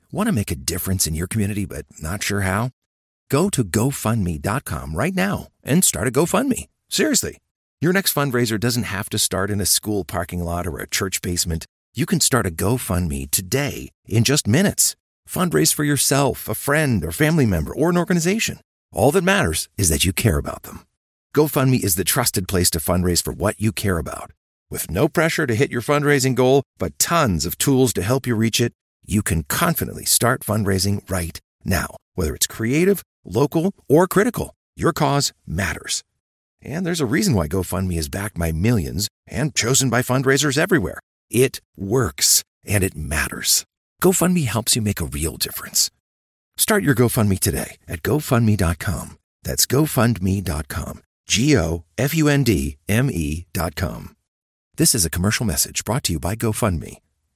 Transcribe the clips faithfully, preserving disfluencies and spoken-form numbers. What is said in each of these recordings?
Want to make a difference in your community but not sure how? Go to go fund me dot com right now and start a GoFundMe. Seriously. Your next fundraiser doesn't have to start in a school parking lot or a church basement. You can start a GoFundMe today in just minutes. Fundraise for yourself, a friend, or family member, or an organization. All that matters is that you care about them. GoFundMe is the trusted place to fundraise for what you care about. With no pressure to hit your fundraising goal, but tons of tools to help you reach it, you can confidently start fundraising right now. Whether it's creative, local, or critical, your cause matters. And there's a reason why GoFundMe is backed by millions and chosen by fundraisers everywhere. It works, and it matters. GoFundMe helps you make a real difference. Start your GoFundMe today at go fund me dot com. That's go fund me dot com. G O F U N D M E dot com. This is a commercial message brought to you by GoFundMe.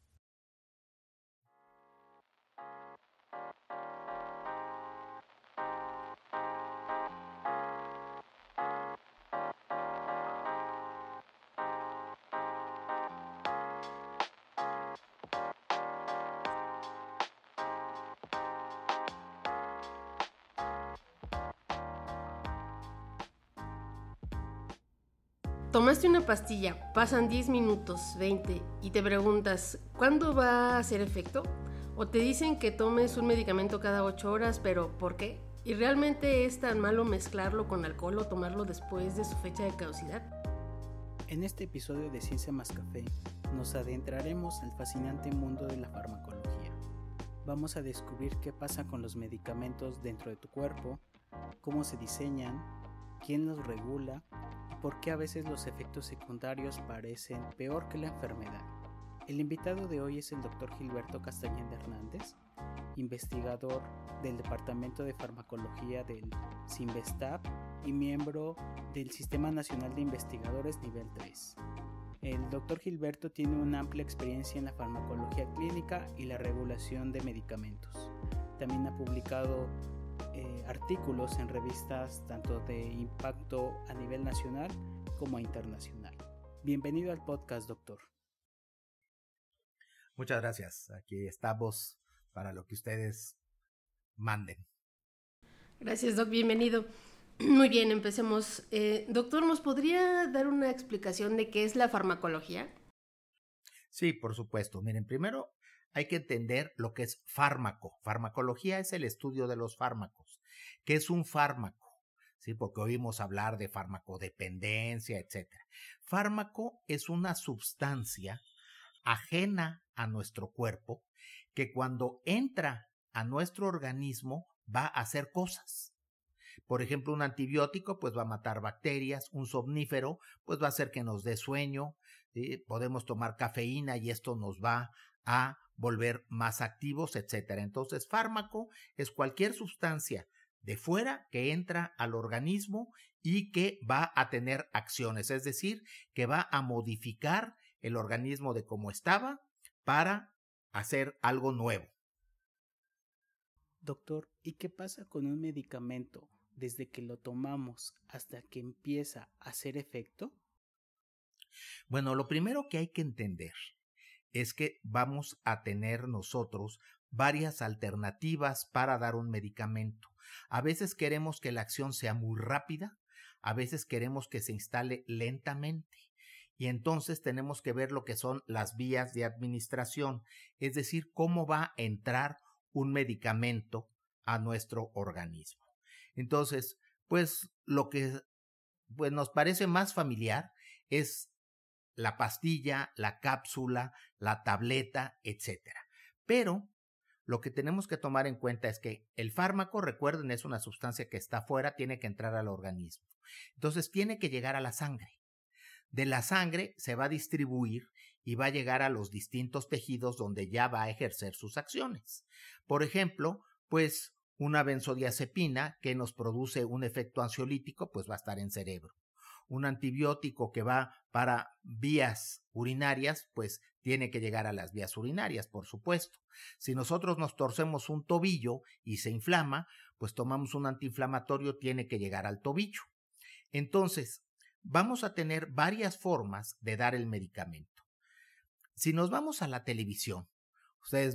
Tomaste una pastilla, pasan diez minutos, veinte, y te preguntas, ¿cuándo va a hacer efecto? O te dicen que tomes un medicamento cada ocho horas, pero ¿por qué? ¿Y realmente es tan malo mezclarlo con alcohol o tomarlo después de su fecha de caducidad? En este episodio de Ciencia Más Café, nos adentraremos al fascinante mundo de la farmacología. Vamos a descubrir qué pasa con los medicamentos dentro de tu cuerpo, cómo se diseñan, quién los regula, por qué a veces los efectos secundarios parecen peor que la enfermedad. El invitado de hoy es el doctor Gilberto Castañeda Hernández, investigador del Departamento de Farmacología del CINVESTAB y miembro del Sistema Nacional de Investigadores Nivel tres. El doctor Gilberto tiene una amplia experiencia en la farmacología clínica y la regulación de medicamentos. También ha publicado Eh, artículos en revistas tanto de impacto a nivel nacional como internacional. Bienvenido al podcast, doctor. Muchas gracias. Aquí estamos para lo que ustedes manden. Gracias, Doc. Bienvenido. Muy bien, empecemos. Eh, doctor, ¿nos podría dar una explicación de qué es la farmacología? Sí, por supuesto. Miren, primero hay que entender lo que es fármaco. Farmacología es el estudio de los fármacos. ¿Qué es un fármaco? Sí, porque oímos hablar de farmacodependencia, etcétera. Fármaco es una sustancia ajena a nuestro cuerpo que cuando entra a nuestro organismo va a hacer cosas. Por ejemplo, un antibiótico pues va a matar bacterias, un somnífero pues va a hacer que nos dé sueño, ¿sí? Podemos tomar cafeína y esto nos va a volver más activos, etcétera. Entonces, fármaco es cualquier sustancia de fuera que entra al organismo y que va a tener acciones, es decir, que va a modificar el organismo de cómo estaba para hacer algo nuevo. Doctor, ¿y qué pasa con un medicamento desde que lo tomamos hasta que empieza a hacer efecto? Bueno, lo primero que hay que entender es que vamos a tener nosotros varias alternativas para dar un medicamento. A veces queremos que la acción sea muy rápida, a veces queremos que se instale lentamente y entonces tenemos que ver lo que son las vías de administración, es decir, cómo va a entrar un medicamento a nuestro organismo. Entonces, pues lo que pues, nos parece más familiar es la pastilla, la cápsula, la tableta, etcétera. Pero lo que tenemos que tomar en cuenta es que el fármaco, recuerden, es una sustancia que está afuera, tiene que entrar al organismo. Entonces tiene que llegar a la sangre. De la sangre se va a distribuir y va a llegar a los distintos tejidos donde ya va a ejercer sus acciones. Por ejemplo, pues una benzodiazepina que nos produce un efecto ansiolítico, pues va a estar en cerebro. Un antibiótico que va para vías urinarias, pues tiene que llegar a las vías urinarias, por supuesto. Si nosotros nos torcemos un tobillo y se inflama, pues tomamos un antiinflamatorio, tiene que llegar al tobillo. Entonces, vamos a tener varias formas de dar el medicamento. Si nos vamos a la televisión, ustedes ven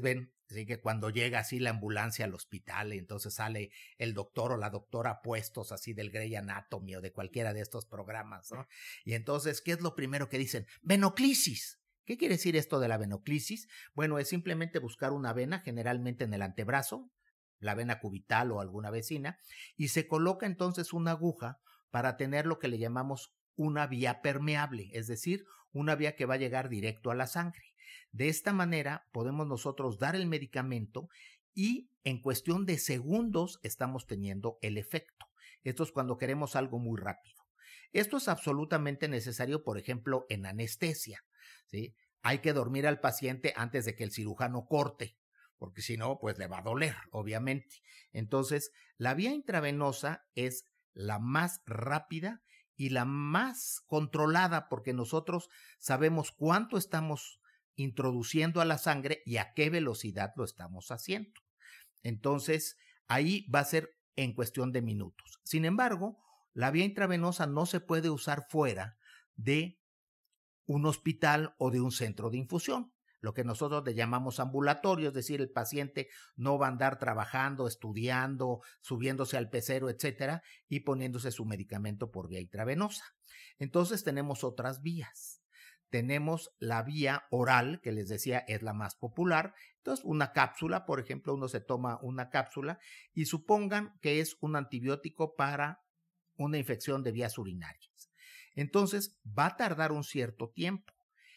Así que cuando llega así la ambulancia al hospital, entonces sale el doctor o la doctora puestos así del Grey Anatomy o de cualquiera de estos programas, ¿no? Y entonces, ¿qué es lo primero que dicen? Venoclisis. ¿Qué quiere decir esto de la venoclisis? Bueno, es simplemente buscar una vena, generalmente en el antebrazo, la vena cubital o alguna vecina, y se coloca entonces una aguja para tener lo que le llamamos una vía permeable, es decir, una vía que va a llegar directo a la sangre. De esta manera podemos nosotros dar el medicamento y en cuestión de segundos estamos teniendo el efecto. Esto es cuando queremos algo muy rápido. Esto es absolutamente necesario, por ejemplo, en anestesia, ¿sí? Hay que dormir al paciente antes de que el cirujano corte, porque si no, pues le va a doler, obviamente. Entonces, la vía intravenosa es la más rápida y la más controlada, porque nosotros sabemos cuánto estamos introduciendo a la sangre y a qué velocidad lo estamos haciendo. Entonces, ahí va a ser en cuestión de minutos. Sin embargo, la vía intravenosa no se puede usar fuera de un hospital o de un centro de infusión, lo que nosotros le llamamos ambulatorio, es decir, el paciente no va a andar trabajando, estudiando, subiéndose al pecero, etcétera, y poniéndose su medicamento por vía intravenosa. Entonces tenemos otras vías. Tenemos la vía oral, que les decía es la más popular. Entonces, una cápsula, por ejemplo, uno se toma una cápsula y supongan que es un antibiótico para una infección de vías urinarias. Entonces, va a tardar un cierto tiempo.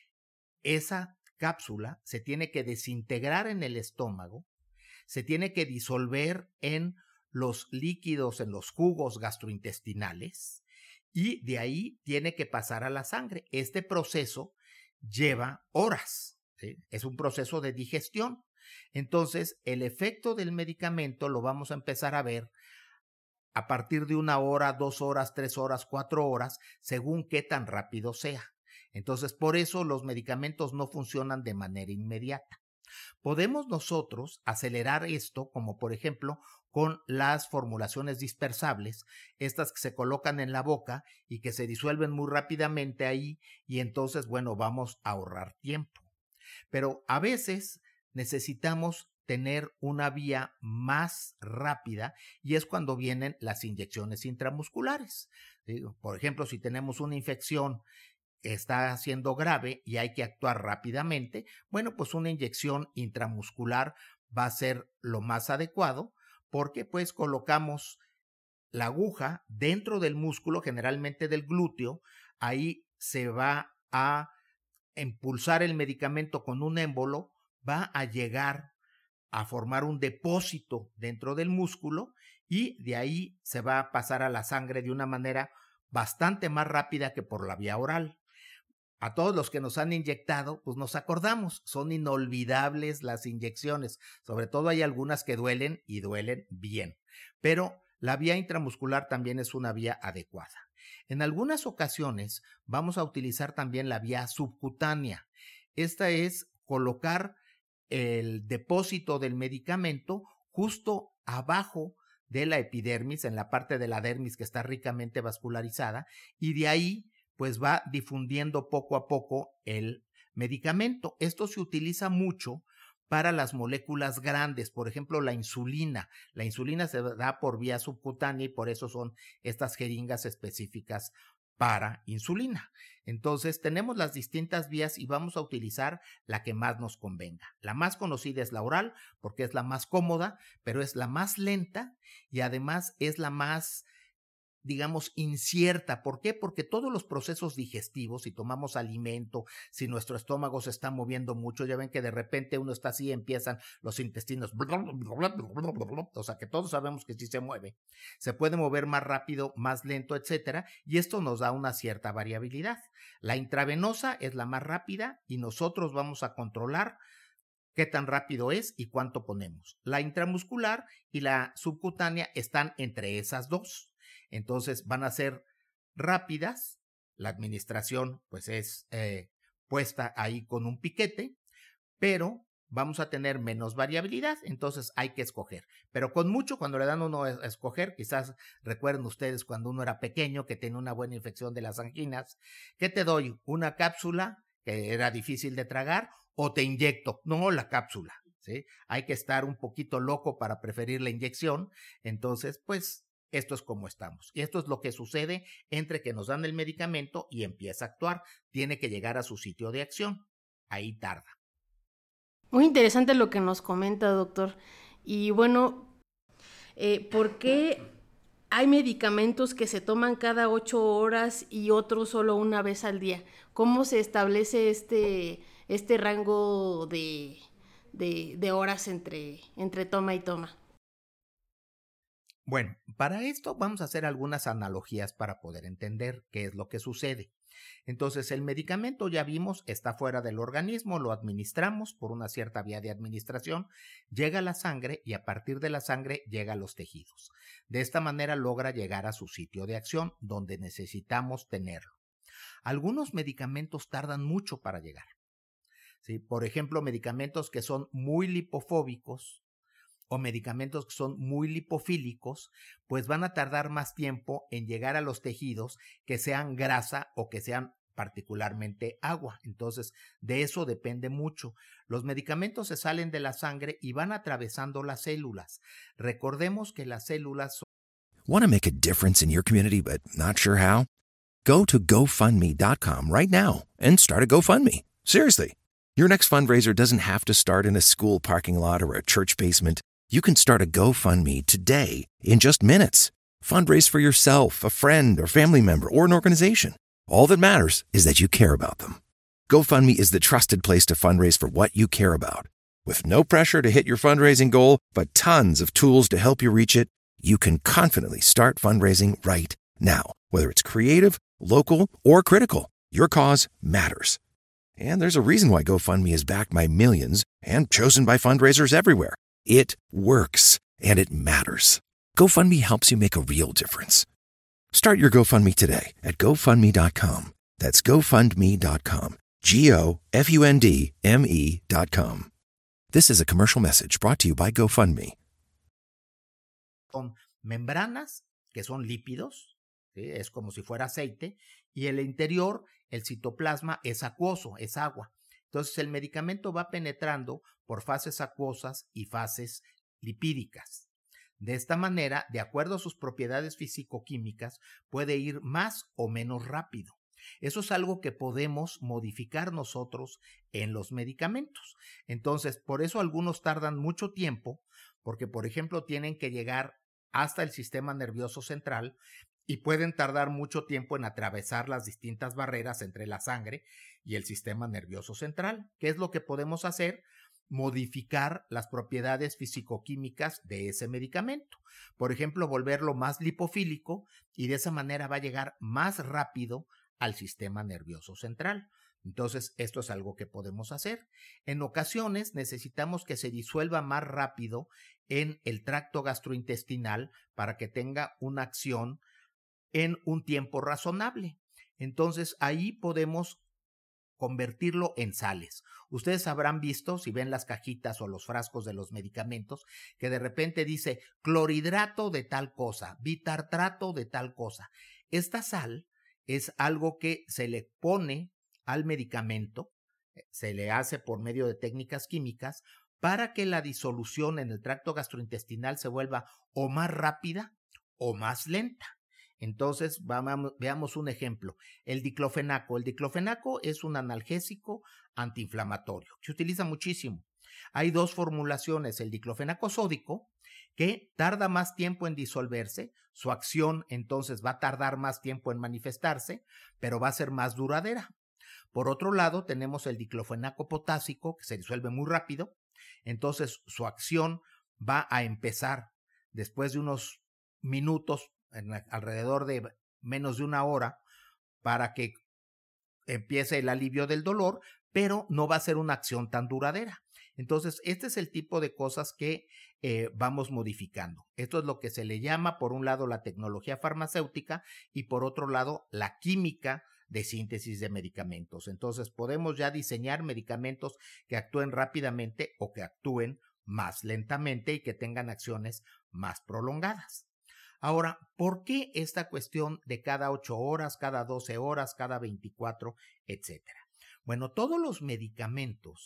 Esa cápsula se tiene que desintegrar en el estómago, se tiene que disolver en los líquidos, en los jugos gastrointestinales, y de ahí tiene que pasar a la sangre. Este proceso lleva horas, ¿sí? Es un proceso de digestión. Entonces, el efecto del medicamento lo vamos a empezar a ver a partir de una hora, dos horas, tres horas, cuatro horas, según qué tan rápido sea. Entonces, por eso los medicamentos no funcionan de manera inmediata. Podemos nosotros acelerar esto, como por ejemplo con las formulaciones dispersables, estas que se colocan en la boca y que se disuelven muy rápidamente ahí, y entonces, bueno, vamos a ahorrar tiempo. Pero a veces necesitamos tener una vía más rápida y es cuando vienen las inyecciones intramusculares. Por ejemplo, si tenemos una infección está siendo grave y hay que actuar rápidamente, bueno, pues una inyección intramuscular va a ser lo más adecuado, porque pues colocamos la aguja dentro del músculo, generalmente del glúteo, ahí se va a impulsar el medicamento con un émbolo, va a llegar a formar un depósito dentro del músculo y de ahí se va a pasar a la sangre de una manera bastante más rápida que por la vía oral. A todos los que nos han inyectado, pues nos acordamos, son inolvidables las inyecciones, sobre todo hay algunas que duelen y duelen bien, pero la vía intramuscular también es una vía adecuada. En algunas ocasiones vamos a utilizar también la vía subcutánea. Esta es colocar el depósito del medicamento justo abajo de la epidermis, en la parte de la dermis que está ricamente vascularizada, y de ahí pues va difundiendo poco a poco el medicamento. Esto se utiliza mucho para las moléculas grandes, por ejemplo, la insulina. La insulina se da por vía subcutánea y por eso son estas jeringas específicas para insulina. Entonces, tenemos las distintas vías y vamos a utilizar la que más nos convenga. La más conocida es la oral, porque es la más cómoda, pero es la más lenta y además es la más, digamos, incierta. ¿Por qué? Porque todos los procesos digestivos, si tomamos alimento, si nuestro estómago se está moviendo mucho, ya ven que de repente uno está así y empiezan los intestinos, o sea que todos sabemos que sí se mueve, se puede mover más rápido, más lento, etcétera, y esto nos da una cierta variabilidad. La intravenosa es la más rápida y nosotros vamos a controlar qué tan rápido es y cuánto ponemos. La intramuscular y la subcutánea están entre esas dos. Entonces van a ser rápidas, la administración pues es eh, puesta ahí con un piquete, pero vamos a tener menos variabilidad, entonces hay que escoger. Pero con mucho, cuando le dan uno a escoger, quizás recuerden ustedes cuando uno era pequeño que tenía una buena infección de las anginas, ¿qué te doy? ¿Una cápsula que era difícil de tragar o te inyecto? No, la cápsula. ¿sí? Hay que estar un poquito loco para preferir la inyección. Entonces, pues, esto es como estamos. Y esto es lo que sucede entre que nos dan el medicamento y empieza a actuar. Tiene que llegar a su sitio de acción. Ahí tarda. Muy interesante lo que nos comenta, doctor. Y bueno, eh, ¿por qué hay medicamentos que se toman cada ocho horas y otros solo una vez al día? ¿Cómo se establece este, este rango de, de, de horas entre, entre toma y toma? Bueno, para esto vamos a hacer algunas analogías para poder entender qué es lo que sucede. Entonces, el medicamento, ya vimos, está fuera del organismo, lo administramos por una cierta vía de administración, llega a la sangre y a partir de la sangre llega a los tejidos. De esta manera logra llegar a su sitio de acción, donde necesitamos tenerlo. Algunos medicamentos tardan mucho para llegar. ¿Sí? Por ejemplo, medicamentos que son muy lipofóbicos, o medicamentos que son muy lipofílicos, pues van a tardar más tiempo en llegar a los tejidos que sean grasa o que sean particularmente agua. Entonces, de eso depende mucho. Los medicamentos se salen de la sangre y van atravesando las células. Recordemos que las células son... Want to make a difference in your community but not sure how? Go to go fund me dot com right now and start a GoFundMe. Seriously, your next fundraiser doesn't have to start in a school parking lot or a church basement. You can start a GoFundMe today in just minutes. Fundraise for yourself, a friend, or family member, or an organization. All that matters is that you care about them. GoFundMe is the trusted place to fundraise for what you care about. With no pressure to hit your fundraising goal, but tons of tools to help you reach it, you can confidently start fundraising right now. Whether it's creative, local, or critical, your cause matters. And there's a reason why GoFundMe is backed by millions and chosen by fundraisers everywhere. It works, and it matters. GoFundMe helps you make a real difference. Start your GoFundMe today at go fund me dot com. That's go fund me dot com. G O F U N D M E dot com. This is a commercial message brought to you by GoFundMe. Son membranas, que son lípidos, ¿sí? Es como si fuera aceite, y el interior, el citoplasma, es acuoso, es agua. Entonces, el medicamento va penetrando por fases acuosas y fases lipídicas. De esta manera, de acuerdo a sus propiedades físico-químicas, puede ir más o menos rápido. Eso es algo que podemos modificar nosotros en los medicamentos. Entonces, por eso algunos tardan mucho tiempo, porque, por ejemplo, tienen que llegar hasta el sistema nervioso central y pueden tardar mucho tiempo en atravesar las distintas barreras entre la sangre y el sistema nervioso central. ¿Qué es lo que podemos hacer? Modificar las propiedades fisicoquímicas de ese medicamento. Por ejemplo, volverlo más lipofílico y de esa manera va a llegar más rápido al sistema nervioso central. Entonces, esto es algo que podemos hacer. En ocasiones necesitamos que se disuelva más rápido en el tracto gastrointestinal para que tenga una acción en un tiempo razonable. Entonces, ahí podemos convertirlo en sales. Ustedes habrán visto, si ven las cajitas o los frascos de los medicamentos, que de repente dice clorhidrato de tal cosa, bitartrato de tal cosa. Esta sal es algo que se le pone al medicamento, se le hace por medio de técnicas químicas para que la disolución en el tracto gastrointestinal se vuelva o más rápida o más lenta. Entonces, vamos, veamos un ejemplo. El diclofenaco. El diclofenaco es un analgésico antiinflamatorio. Se utiliza muchísimo. Hay dos formulaciones. El diclofenaco sódico, que tarda más tiempo en disolverse. Su acción, entonces, va a tardar más tiempo en manifestarse, pero va a ser más duradera. Por otro lado, tenemos el diclofenaco potásico, que se disuelve muy rápido. Entonces, su acción va a empezar después de unos minutos, en alrededor de menos de una hora, para que empiece el alivio del dolor, pero no va a ser una acción tan duradera. Entonces, este es el tipo de cosas que eh, vamos modificando. Esto es lo que se le llama, por un lado, la tecnología farmacéutica y por otro lado, la química de síntesis de medicamentos. Entonces, podemos ya diseñar medicamentos que actúen rápidamente o que actúen más lentamente y que tengan acciones más prolongadas. Ahora, ¿por qué esta cuestión de cada ocho horas, cada doce horas, cada veinticuatro, etcétera? Bueno, todos los medicamentos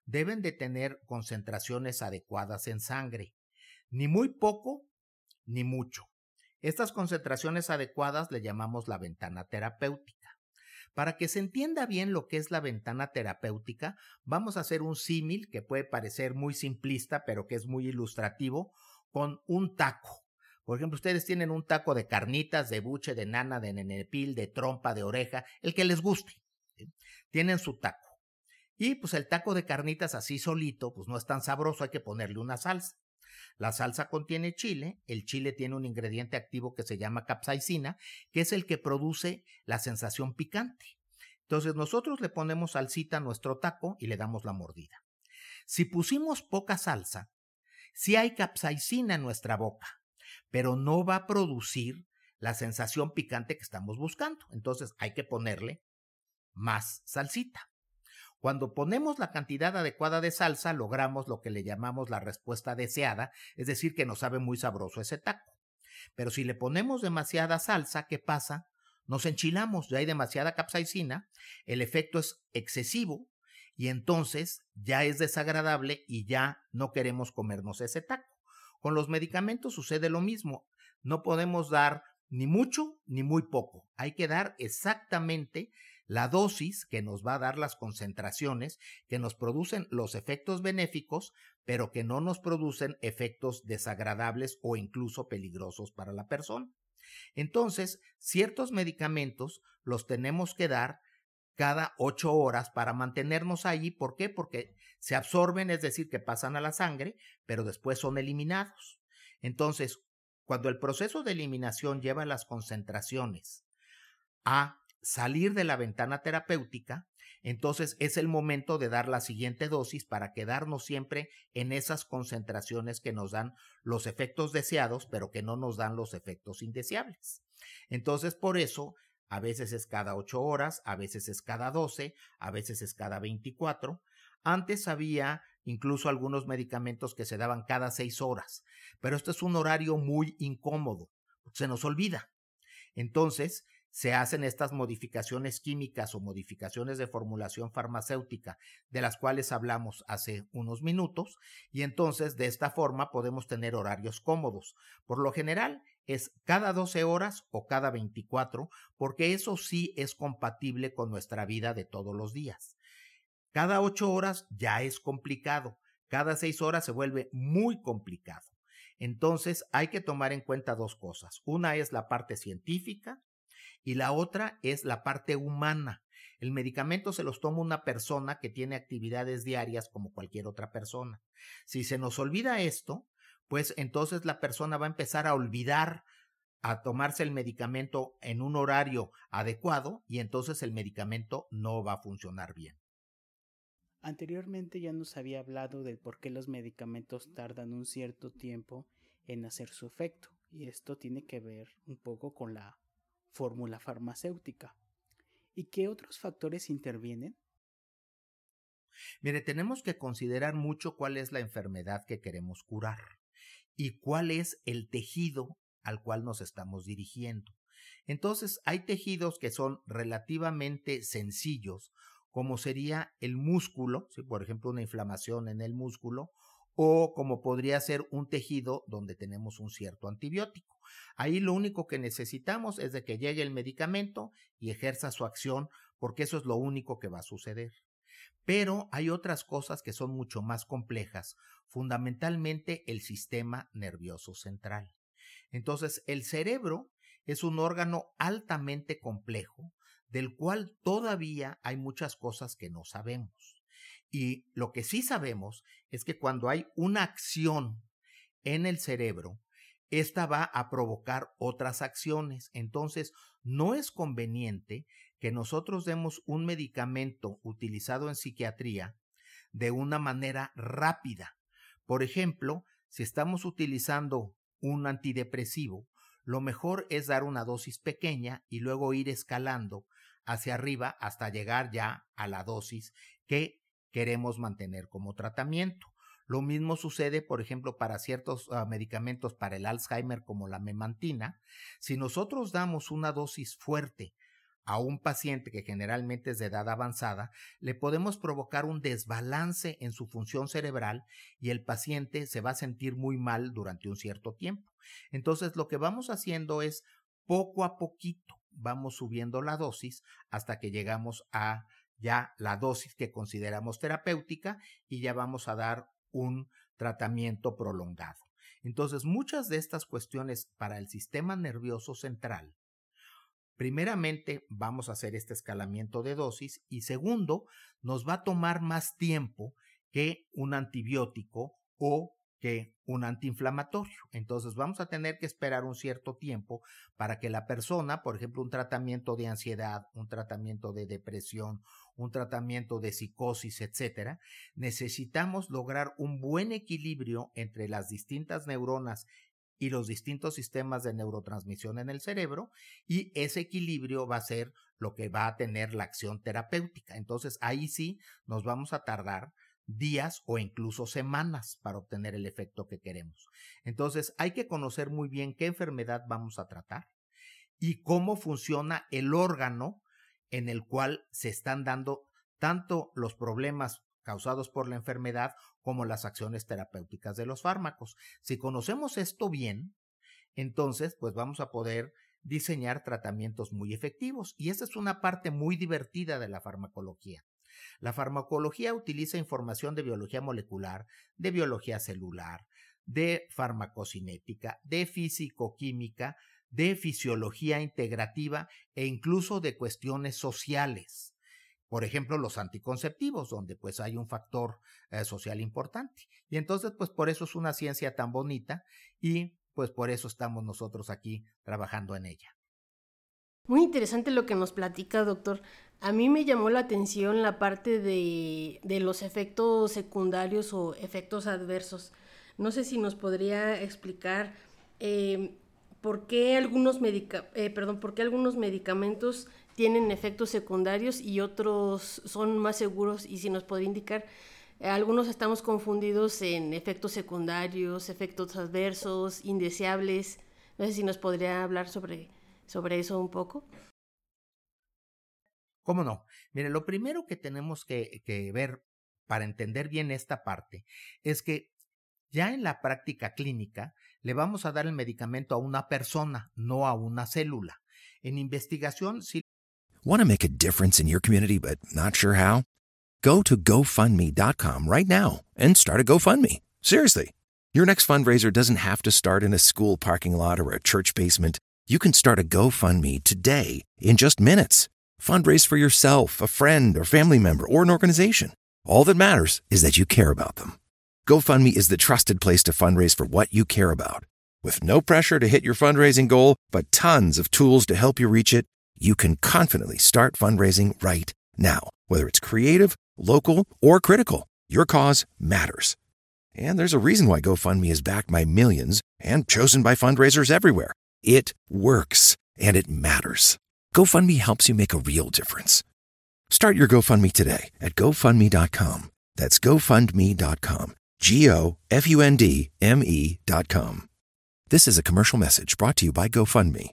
deben de tener concentraciones adecuadas en sangre, ni muy poco ni mucho. Estas concentraciones adecuadas le llamamos la ventana terapéutica. Para que se entienda bien lo que es la ventana terapéutica, vamos a hacer un símil que puede parecer muy simplista, pero que es muy ilustrativo, con un taco. Por ejemplo, ustedes tienen un taco de carnitas, de buche, de nana, de nenepil, de trompa, de oreja, el que les guste, ¿sí? Tienen su taco. Y pues el taco de carnitas así solito, pues no es tan sabroso, hay que ponerle una salsa. La salsa contiene chile, el chile tiene un ingrediente activo que se llama capsaicina, que es el que produce la sensación picante. Entonces nosotros le ponemos salsita a nuestro taco y le damos la mordida. Si pusimos poca salsa, sí hay capsaicina en nuestra boca, pero no va a producir la sensación picante que estamos buscando. Entonces hay que ponerle más salsita. Cuando ponemos la cantidad adecuada de salsa, logramos lo que le llamamos la respuesta deseada, es decir, que nos sabe muy sabroso ese taco. Pero si le ponemos demasiada salsa, ¿qué pasa? Nos enchilamos, ya hay demasiada capsaicina, el efecto es excesivo y entonces ya es desagradable y ya no queremos comernos ese taco. Con los medicamentos sucede lo mismo, no podemos dar ni mucho ni muy poco, hay que dar exactamente la dosis que nos va a dar las concentraciones que nos producen los efectos benéficos, pero que no nos producen efectos desagradables o incluso peligrosos para la persona. Entonces, ciertos medicamentos los tenemos que dar cada ocho horas para mantenernos ahí. ¿Por qué? Porque se absorben, es decir, que pasan a la sangre, pero después son eliminados. Entonces, cuando el proceso de eliminación lleva las concentraciones a salir de la ventana terapéutica, entonces es el momento de dar la siguiente dosis para quedarnos siempre en esas concentraciones que nos dan los efectos deseados, pero que no nos dan los efectos indeseables. Entonces, por eso, a veces es cada ocho horas, a veces es cada doce, a veces es cada veinticuatro. Antes había incluso algunos medicamentos que se daban cada seis horas, pero este es un horario muy incómodo, se nos olvida. Entonces, se hacen estas modificaciones químicas o modificaciones de formulación farmacéutica de las cuales hablamos hace unos minutos y entonces de esta forma podemos tener horarios cómodos. Por lo general es cada doce horas o cada veinticuatro porque eso sí es compatible con nuestra vida de todos los días. Cada ocho horas ya es complicado, cada seis horas se vuelve muy complicado. Entonces hay que tomar en cuenta dos cosas. Una es la parte científica y la otra es la parte humana. El medicamento se los toma una persona que tiene actividades diarias como cualquier otra persona. Si se nos olvida esto, pues entonces la persona va a empezar a olvidar a tomarse el medicamento en un horario adecuado y entonces el medicamento no va a funcionar bien. Anteriormente ya nos había hablado del por qué los medicamentos tardan un cierto tiempo en hacer su efecto, y esto tiene que ver un poco con la fórmula farmacéutica. ¿Y qué otros factores intervienen? Mire, tenemos que considerar mucho cuál es la enfermedad que queremos curar y cuál es el tejido al cual nos estamos dirigiendo. Entonces, hay tejidos que son relativamente sencillos, como sería el músculo, ¿sí? Por ejemplo, una inflamación en el músculo, o como podría ser un tejido donde tenemos un cierto antibiótico. Ahí lo único que necesitamos es de que llegue el medicamento y ejerza su acción, porque eso es lo único que va a suceder. Pero hay otras cosas que son mucho más complejas, fundamentalmente el sistema nervioso central. Entonces, el cerebro es un órgano altamente complejo, del cual todavía hay muchas cosas que no sabemos. Y lo que sí sabemos es que cuando hay una acción en el cerebro, esta va a provocar otras acciones. Entonces, no es conveniente que nosotros demos un medicamento utilizado en psiquiatría de una manera rápida. Por ejemplo, si estamos utilizando un antidepresivo, lo mejor es dar una dosis pequeña y luego ir escalando hacia arriba hasta llegar ya a la dosis que queremos mantener como tratamiento. Lo mismo sucede, por ejemplo, para ciertos uh, medicamentos para el Alzheimer como la memantina. Si nosotros damos una dosis fuerte a un paciente que generalmente es de edad avanzada, le podemos provocar un desbalance en su función cerebral y el paciente se va a sentir muy mal durante un cierto tiempo. Entonces, lo que vamos haciendo es poco a poquito, vamos subiendo la dosis hasta que llegamos a ya la dosis que consideramos terapéutica y ya vamos a dar un tratamiento prolongado. Entonces, muchas de estas cuestiones para el sistema nervioso central, primeramente vamos a hacer este escalamiento de dosis y segundo, nos va a tomar más tiempo que un antibiótico o que un antiinflamatorio. Entonces vamos a tener que esperar un cierto tiempo para que la persona, por ejemplo, un tratamiento de ansiedad, un tratamiento de depresión, un tratamiento de psicosis, etcétera, necesitamos lograr un buen equilibrio entre las distintas neuronas y los distintos sistemas de neurotransmisión en el cerebro, y ese equilibrio va a ser lo que va a tener la acción terapéutica. Entonces ahí sí nos vamos a tardar días o incluso semanas para obtener el efecto que queremos. Entonces hay que conocer muy bien qué enfermedad vamos a tratar y cómo funciona el órgano en el cual se están dando tanto los problemas causados por la enfermedad como las acciones terapéuticas de los fármacos. Si conocemos esto bien, entonces pues vamos a poder diseñar tratamientos muy efectivos, y esa es una parte muy divertida de la farmacología. La farmacología utiliza información de biología molecular, de biología celular, de farmacocinética, de físico-química, de fisiología integrativa e incluso de cuestiones sociales. Por ejemplo, los anticonceptivos, donde pues hay un factor eh, social importante. Y entonces, pues por eso es una ciencia tan bonita y pues por eso estamos nosotros aquí trabajando en ella. Muy interesante lo que nos platica, doctor. A mí me llamó la atención la parte de, de los efectos secundarios o efectos adversos. No sé si nos podría explicar eh, por qué algunos medica- eh, perdón, por qué algunos medicamentos tienen efectos secundarios y otros son más seguros, y si nos podría indicar, eh, algunos estamos confundidos en efectos secundarios, efectos adversos, indeseables. No sé si nos podría hablar sobre, sobre eso un poco. ¿Cómo no? Mire, lo primero que tenemos que, que ver para entender bien esta parte es que ya en la práctica clínica le vamos a dar el medicamento a una persona, no a una célula. En investigación, sí. Want to make a difference in your community but not sure how? Go to go fund me dot com right now and start a GoFundMe. Seriously. Your next fundraiser doesn't have to start in a school parking lot or a church basement. You can start a GoFundMe today in just minutes. Fundraise for yourself, a friend, or family member, or an organization. All that matters is that you care about them. GoFundMe is the trusted place to fundraise for what you care about. With no pressure to hit your fundraising goal, but tons of tools to help you reach it, you can confidently start fundraising right now. Whether it's creative, local, or critical, your cause matters. And there's a reason why GoFundMe is backed by millions and chosen by fundraisers everywhere. It works, and it matters. GoFundMe helps you make a real difference. Start your GoFundMe today at go fund me dot com. That's go fund me dot com. G O F U N D M E dot com. This is a commercial message brought to you by GoFundMe.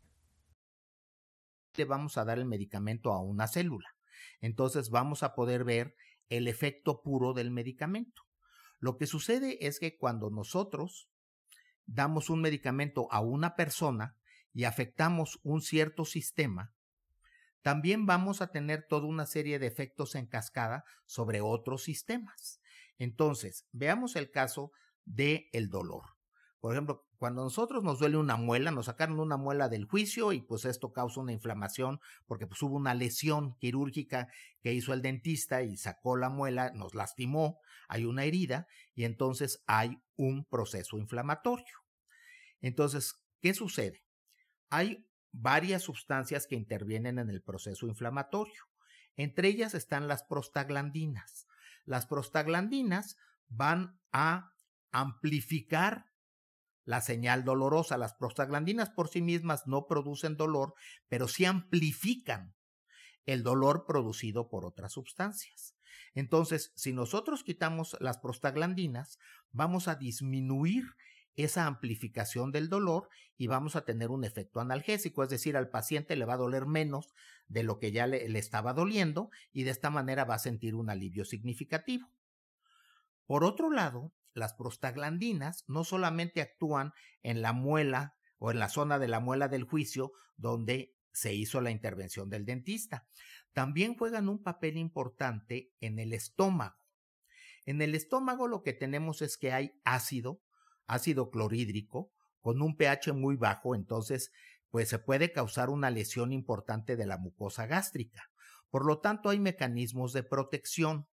Le vamos a dar el medicamento a una célula. Entonces vamos a poder ver el efecto puro del medicamento. Lo que sucede es que cuando nosotros damos un medicamento a una persona y afectamos un cierto sistema, también vamos a tener toda una serie de efectos en cascada sobre otros sistemas. Entonces, veamos el caso del dolor. Por ejemplo, cuando a nosotros nos duele una muela, nos sacaron una muela del juicio y pues esto causa una inflamación porque pues hubo una lesión quirúrgica que hizo el dentista y sacó la muela, nos lastimó, hay una herida y entonces hay un proceso inflamatorio. Entonces, ¿qué sucede? Hay varias sustancias que intervienen en el proceso inflamatorio. Entre ellas están las prostaglandinas. Las prostaglandinas van a amplificar la señal dolorosa. Las prostaglandinas por sí mismas no producen dolor, pero sí amplifican el dolor producido por otras sustancias. Entonces, si nosotros quitamos las prostaglandinas, vamos a disminuir esa amplificación del dolor y vamos a tener un efecto analgésico, es decir, al paciente le va a doler menos de lo que ya le, le estaba doliendo y de esta manera va a sentir un alivio significativo. Por otro lado, las prostaglandinas no solamente actúan en la muela o en la zona de la muela del juicio donde se hizo la intervención del dentista, también juegan un papel importante en el estómago. En el estómago lo que tenemos es que hay ácido, ácido clorhídrico, con un pH muy bajo, entonces pues se puede causar una lesión importante de la mucosa gástrica. Por lo tanto, hay mecanismos de protección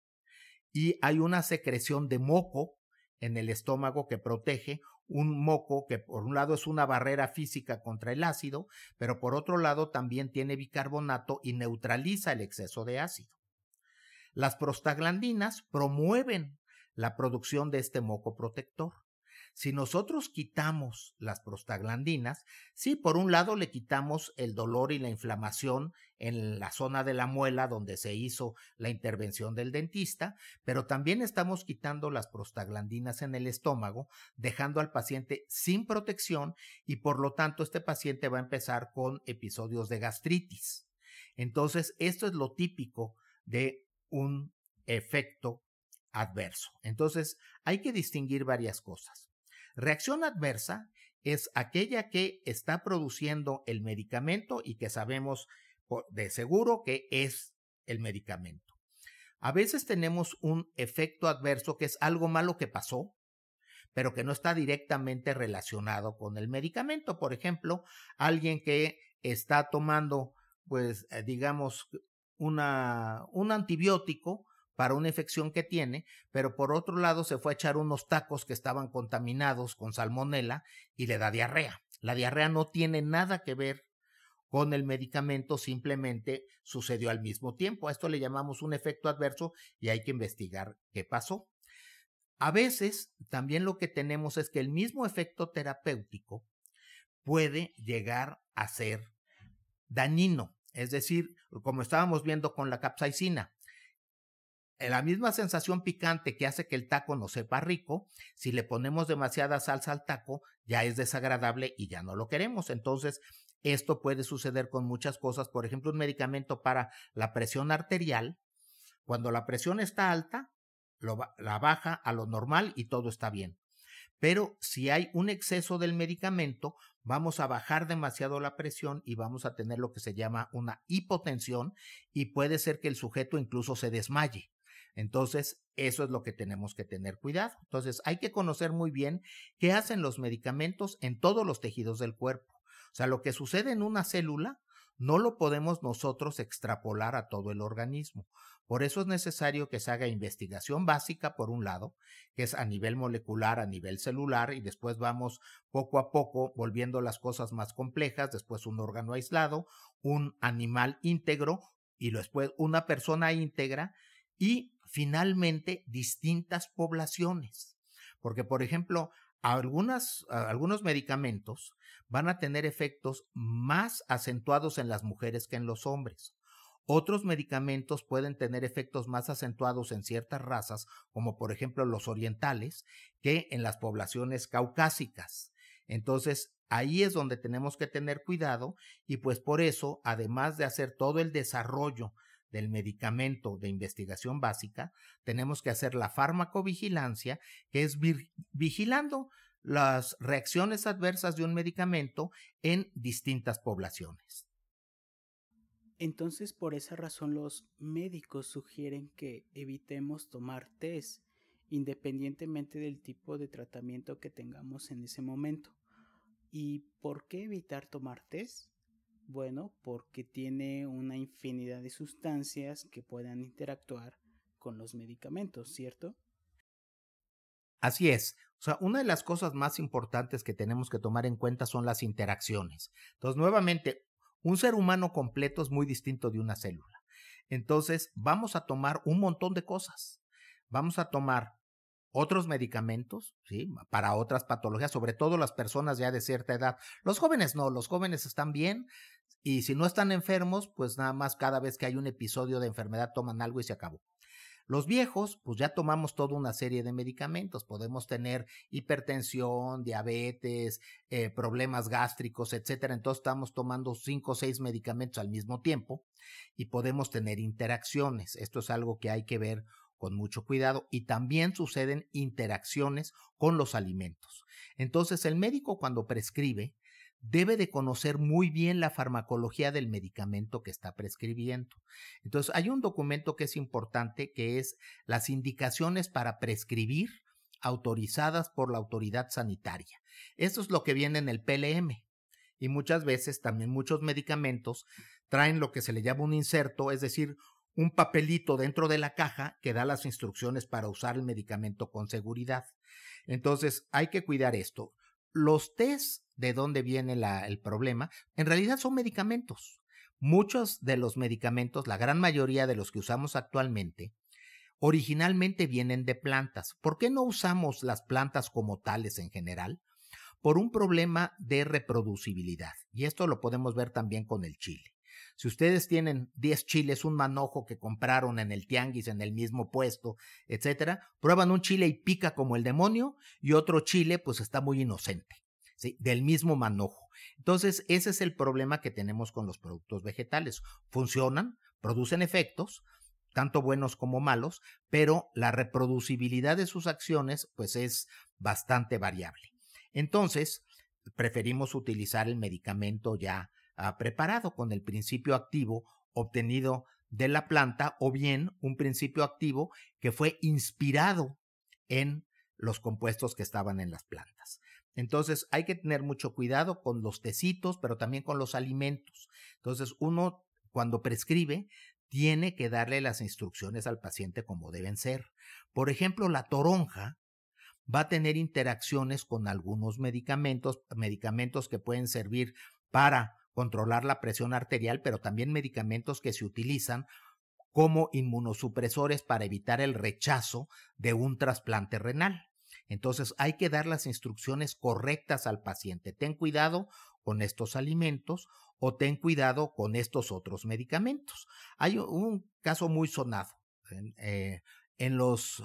y hay una secreción de moco en el estómago que protege, un moco que por un lado es una barrera física contra el ácido, pero por otro lado también tiene bicarbonato y neutraliza el exceso de ácido. Las prostaglandinas promueven la producción de este moco protector. Si nosotros quitamos las prostaglandinas, sí, por un lado le quitamos el dolor y la inflamación en la zona de la muela donde se hizo la intervención del dentista, pero también estamos quitando las prostaglandinas en el estómago, dejando al paciente sin protección y por lo tanto este paciente va a empezar con episodios de gastritis. Entonces, esto es lo típico de un efecto adverso. Entonces, hay que distinguir varias cosas. Reacción adversa es aquella que está produciendo el medicamento y que sabemos de seguro que es el medicamento. A veces tenemos un efecto adverso que es algo malo que pasó, pero que no está directamente relacionado con el medicamento. Por ejemplo, alguien que está tomando, pues, digamos, una, un antibiótico para una infección que tiene, pero por otro lado se fue a echar unos tacos que estaban contaminados con salmonela y le da diarrea. La diarrea no tiene nada que ver con el medicamento, simplemente sucedió al mismo tiempo. A esto le llamamos un efecto adverso y hay que investigar qué pasó. A veces también lo que tenemos es que el mismo efecto terapéutico puede llegar a ser dañino, es decir, como estábamos viendo con la capsaicina. La misma sensación picante que hace que el taco no sepa rico, si le ponemos demasiada salsa al taco, ya es desagradable y ya no lo queremos. Entonces, esto puede suceder con muchas cosas. Por ejemplo, un medicamento para la presión arterial, cuando la presión está alta, lo, la baja a lo normal y todo está bien. Pero si hay un exceso del medicamento, vamos a bajar demasiado la presión y vamos a tener lo que se llama una hipotensión y puede ser que el sujeto incluso se desmaye. Entonces, eso es lo que tenemos que tener cuidado. Entonces, hay que conocer muy bien qué hacen los medicamentos en todos los tejidos del cuerpo. O sea, lo que sucede en una célula no lo podemos nosotros extrapolar a todo el organismo. Por eso es necesario que se haga investigación básica, por un lado, que es a nivel molecular, a nivel celular, y después vamos poco a poco volviendo las cosas más complejas, después un órgano aislado, un animal íntegro, y después una persona íntegra, y finalmente distintas poblaciones. Porque, por ejemplo, algunas, algunos medicamentos van a tener efectos más acentuados en las mujeres que en los hombres. Otros medicamentos pueden tener efectos más acentuados en ciertas razas, como por ejemplo los orientales, que en las poblaciones caucásicas. Entonces, ahí es donde tenemos que tener cuidado y pues por eso, además de hacer todo el desarrollo del medicamento de investigación básica, tenemos que hacer la farmacovigilancia, que es vigilando las reacciones adversas de un medicamento en distintas poblaciones. Entonces, por esa razón, los médicos sugieren que evitemos tomar test, independientemente del tipo de tratamiento que tengamos en ese momento. ¿Y por qué evitar tomar test? Bueno, porque tiene una infinidad de sustancias que puedan interactuar con los medicamentos, ¿cierto? Así es. O sea, una de las cosas más importantes que tenemos que tomar en cuenta son las interacciones. Entonces, nuevamente, un ser humano completo es muy distinto de una célula. Entonces, vamos a tomar un montón de cosas. Vamos a tomar otros medicamentos, ¿sí?, para otras patologías, sobre todo las personas ya de cierta edad. Los jóvenes no, los jóvenes están bien y si no están enfermos, pues nada más cada vez que hay un episodio de enfermedad toman algo y se acabó. Los viejos, pues ya tomamos toda una serie de medicamentos. Podemos tener hipertensión, diabetes, eh, problemas gástricos, etcétera. Entonces estamos tomando cinco o seis medicamentos al mismo tiempo y podemos tener interacciones. Esto es algo que hay que ver con mucho cuidado, y también suceden interacciones con los alimentos. Entonces, el médico, cuando prescribe, debe de conocer muy bien la farmacología del medicamento que está prescribiendo. Entonces, hay un documento que es importante, que es las indicaciones para prescribir autorizadas por la autoridad sanitaria. Esto es lo que viene en el P L M. Y muchas veces también muchos medicamentos traen lo que se le llama un inserto, es decir, un papelito dentro de la caja que da las instrucciones para usar el medicamento con seguridad. Entonces, hay que cuidar esto. Los test de dónde viene la, el problema, en realidad son medicamentos. Muchos de los medicamentos, la gran mayoría de los que usamos actualmente, originalmente vienen de plantas. ¿Por qué no usamos las plantas como tales en general? Por un problema de reproducibilidad. Y esto lo podemos ver también con el chile. Si ustedes tienen diez chiles, un manojo que compraron en el tianguis, en el mismo puesto, etcétera, prueban un chile y pica como el demonio, y otro chile pues está muy inocente, ¿sí? Del mismo manojo. Entonces, ese es el problema que tenemos con los productos vegetales. Funcionan, producen efectos, tanto buenos como malos, pero la reproducibilidad de sus acciones pues es bastante variable. Entonces, preferimos utilizar el medicamento ya Uh, preparado con el principio activo obtenido de la planta, o bien un principio activo que fue inspirado en los compuestos que estaban en las plantas. Entonces hay que tener mucho cuidado con los tecitos, pero también con los alimentos. Entonces uno, cuando prescribe, tiene que darle las instrucciones al paciente como deben ser. Por ejemplo, la toronja va a tener interacciones con algunos medicamentos, medicamentos que pueden servir para controlar la presión arterial, pero también medicamentos que se utilizan como inmunosupresores para evitar el rechazo de un trasplante renal. Entonces hay que dar las instrucciones correctas al paciente. Ten cuidado con estos alimentos o ten cuidado con estos otros medicamentos. Hay un caso muy sonado en, eh, en los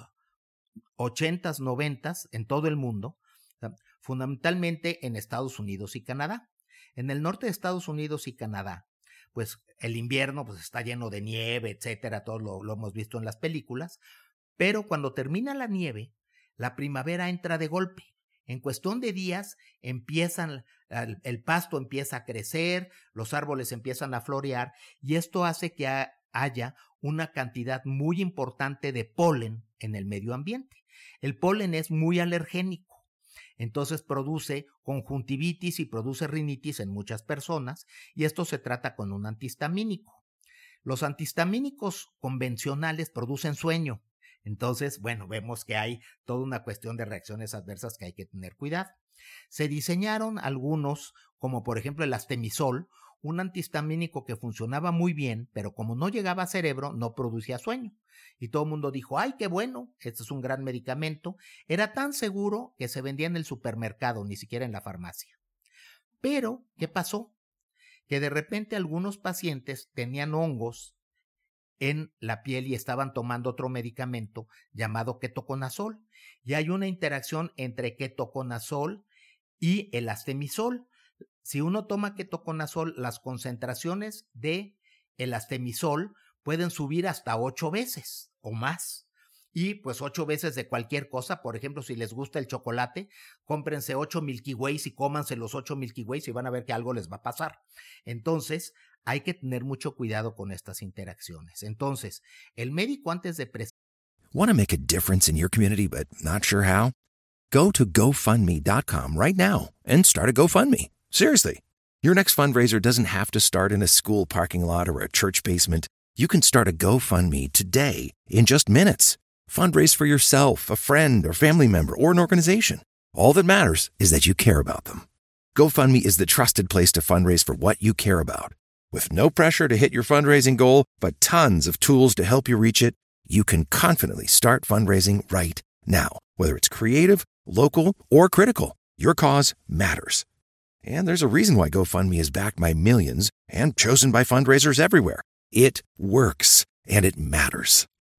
ochentas, noventas, en todo el mundo, fundamentalmente en Estados Unidos y Canadá. En el norte de Estados Unidos y Canadá, pues el invierno pues, está lleno de nieve, etcétera, todo lo, lo hemos visto en las películas, pero cuando termina la nieve, la primavera entra de golpe. En cuestión de días empiezan, el, el pasto empieza a crecer, los árboles empiezan a florear, y esto hace que ha, haya una cantidad muy importante de polen en el medio ambiente. El polen es muy alergénico. Entonces produce conjuntivitis y produce rinitis en muchas personas, y esto se trata con un antihistamínico. Los antihistamínicos convencionales producen sueño. Entonces, bueno, vemos que hay toda una cuestión de reacciones adversas que hay que tener cuidado. Se diseñaron algunos, como por ejemplo el Astemizol, un antihistamínico que funcionaba muy bien, pero como no llegaba a cerebro, no producía sueño. Y todo el mundo dijo, ¡ay, qué bueno! Este es un gran medicamento. Era tan seguro que se vendía en el supermercado, ni siquiera en la farmacia. Pero, ¿qué pasó? Que de repente algunos pacientes tenían hongos en la piel y estaban tomando otro medicamento llamado ketoconazol. Y hay una interacción entre ketoconazol y el Astemizol. Si uno toma ketoconazol, las concentraciones de el Astemizol pueden subir hasta ocho veces o más. Y pues ocho veces de cualquier cosa. Por ejemplo, si les gusta el chocolate, cómprense ocho Milky Ways y cómanse los ocho Milky Ways y van a ver que algo les va a pasar. Entonces, hay que tener mucho cuidado con estas interacciones. Entonces, el médico antes de prescribir. Want to make a difference in your community but not sure how? Go to go fund me dot com right now and start a GoFundMe. Seriously, your next fundraiser doesn't have to start in a school parking lot or a church basement. You can start a GoFundMe today in just minutes. Fundraise for yourself, a friend, or family member, or an organization. All that matters is that you care about them. GoFundMe is the trusted place to fundraise for what you care about. With no pressure to hit your fundraising goal, but tons of tools to help you reach it, you can confidently start fundraising right now. Whether it's creative, local, or critical, your cause matters. And there's a reason why GoFundMe is backed by millions and chosen by fundraisers everywhere. It works, and it matters.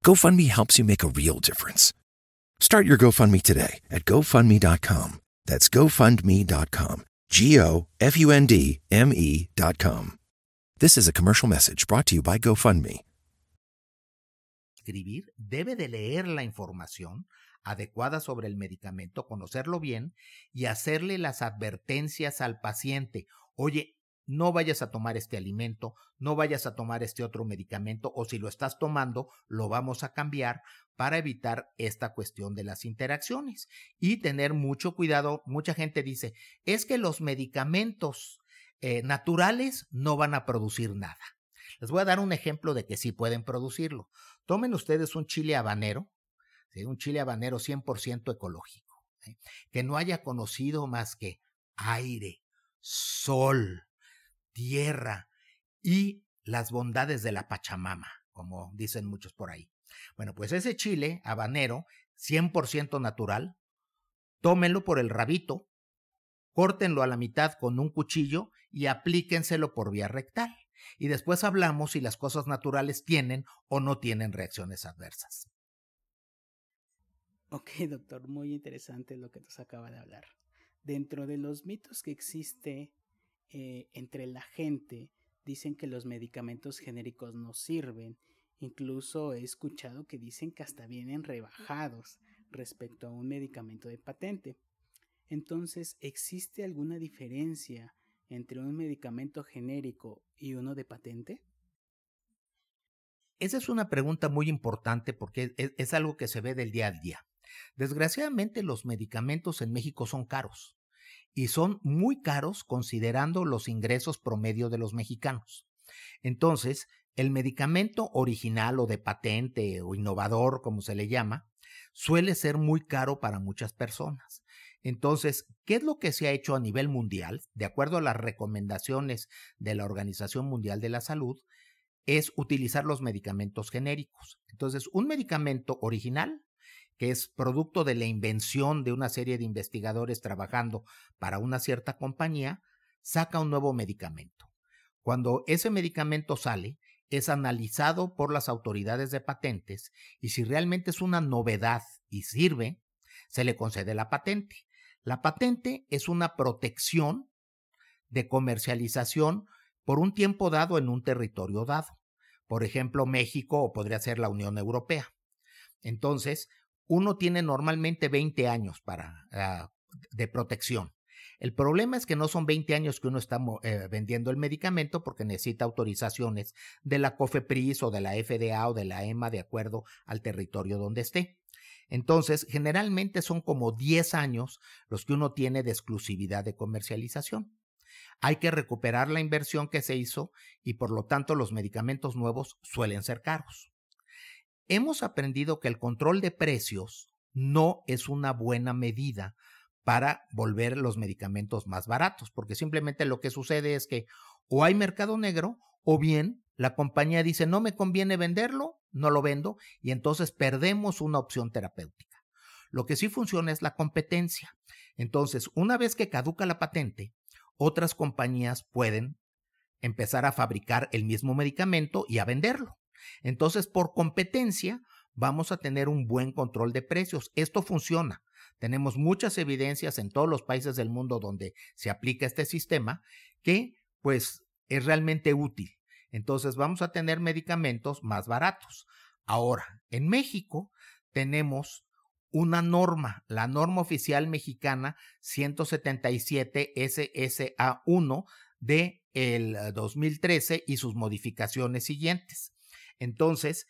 GoFundMe helps you make a real difference. Start your GoFundMe today at go fund me dot com. That's go fund me dot com. G O F U N D M E dot com. This is a commercial message brought to you by GoFundMe. Escribir, debe de leer la información adecuada sobre el medicamento, conocerlo bien y hacerle las advertencias al paciente. Oye, no vayas a tomar este alimento, no vayas a tomar este otro medicamento, o si lo estás tomando, lo vamos a cambiar para evitar esta cuestión de las interacciones y tener mucho cuidado. Mucha gente dice, es que los medicamentos eh, naturales no van a producir nada. Les voy a dar un ejemplo de que sí pueden producirlo. Tomen ustedes un chile habanero, ¿sí? Un chile habanero cien por ciento ecológico, ¿sí? Que no haya conocido más que aire, sol, tierra y las bondades de la Pachamama, como dicen muchos por ahí. Bueno, pues ese chile habanero cien por ciento natural, tómenlo por el rabito, córtenlo a la mitad con un cuchillo y aplíquenselo por vía rectal. Y después hablamos si las cosas naturales tienen o no tienen reacciones adversas. Ok, doctor, muy interesante lo que nos acaba de hablar. Dentro de los mitos que existe eh, entre la gente, dicen que los medicamentos genéricos no sirven. Incluso he escuchado que dicen que hasta vienen rebajados respecto a un medicamento de patente. Entonces, ¿existe alguna diferencia entre un medicamento genérico y uno de patente? Esa es una pregunta muy importante porque es, es algo que se ve del día al día. Desgraciadamente, los medicamentos en México son caros y son muy caros considerando los ingresos promedio de los mexicanos. Entonces, el medicamento original o de patente o innovador, como se le llama, suele ser muy caro para muchas personas. Entonces, ¿qué es lo que se ha hecho a nivel mundial? De acuerdo a las recomendaciones de la Organización Mundial de la Salud, es utilizar los medicamentos genéricos. Entonces, un medicamento original, que es producto de la invención de una serie de investigadores trabajando para una cierta compañía, saca un nuevo medicamento. Cuando ese medicamento sale, es analizado por las autoridades de patentes y si realmente es una novedad y sirve, se le concede la patente. La patente es una protección de comercialización por un tiempo dado en un territorio dado. Por ejemplo, México o podría ser la Unión Europea. Entonces, uno tiene normalmente veinte años para, uh, de protección. El problema es que no son veinte años que uno está eh, vendiendo el medicamento porque necesita autorizaciones de la COFEPRIS o de la F D A o de la E M A de acuerdo al territorio donde esté. Entonces, generalmente son como diez años los que uno tiene de exclusividad de comercialización. Hay que recuperar la inversión que se hizo y por lo tanto los medicamentos nuevos suelen ser caros. Hemos aprendido que el control de precios no es una buena medida para volver los medicamentos más baratos, porque simplemente lo que sucede es que o hay mercado negro o bien la compañía dice no me conviene venderlo, no lo vendo y entonces perdemos una opción terapéutica. Lo que sí funciona es la competencia. Entonces, una vez que caduca la patente, otras compañías pueden empezar a fabricar el mismo medicamento y a venderlo. Entonces, por competencia, vamos a tener un buen control de precios. Esto funciona. Tenemos muchas evidencias en todos los países del mundo donde se aplica este sistema que, pues, es realmente útil. Entonces, vamos a tener medicamentos más baratos. Ahora, en México tenemos una norma, la norma oficial mexicana ciento setenta y siete S S A uno de el dos mil trece y sus modificaciones siguientes. Entonces,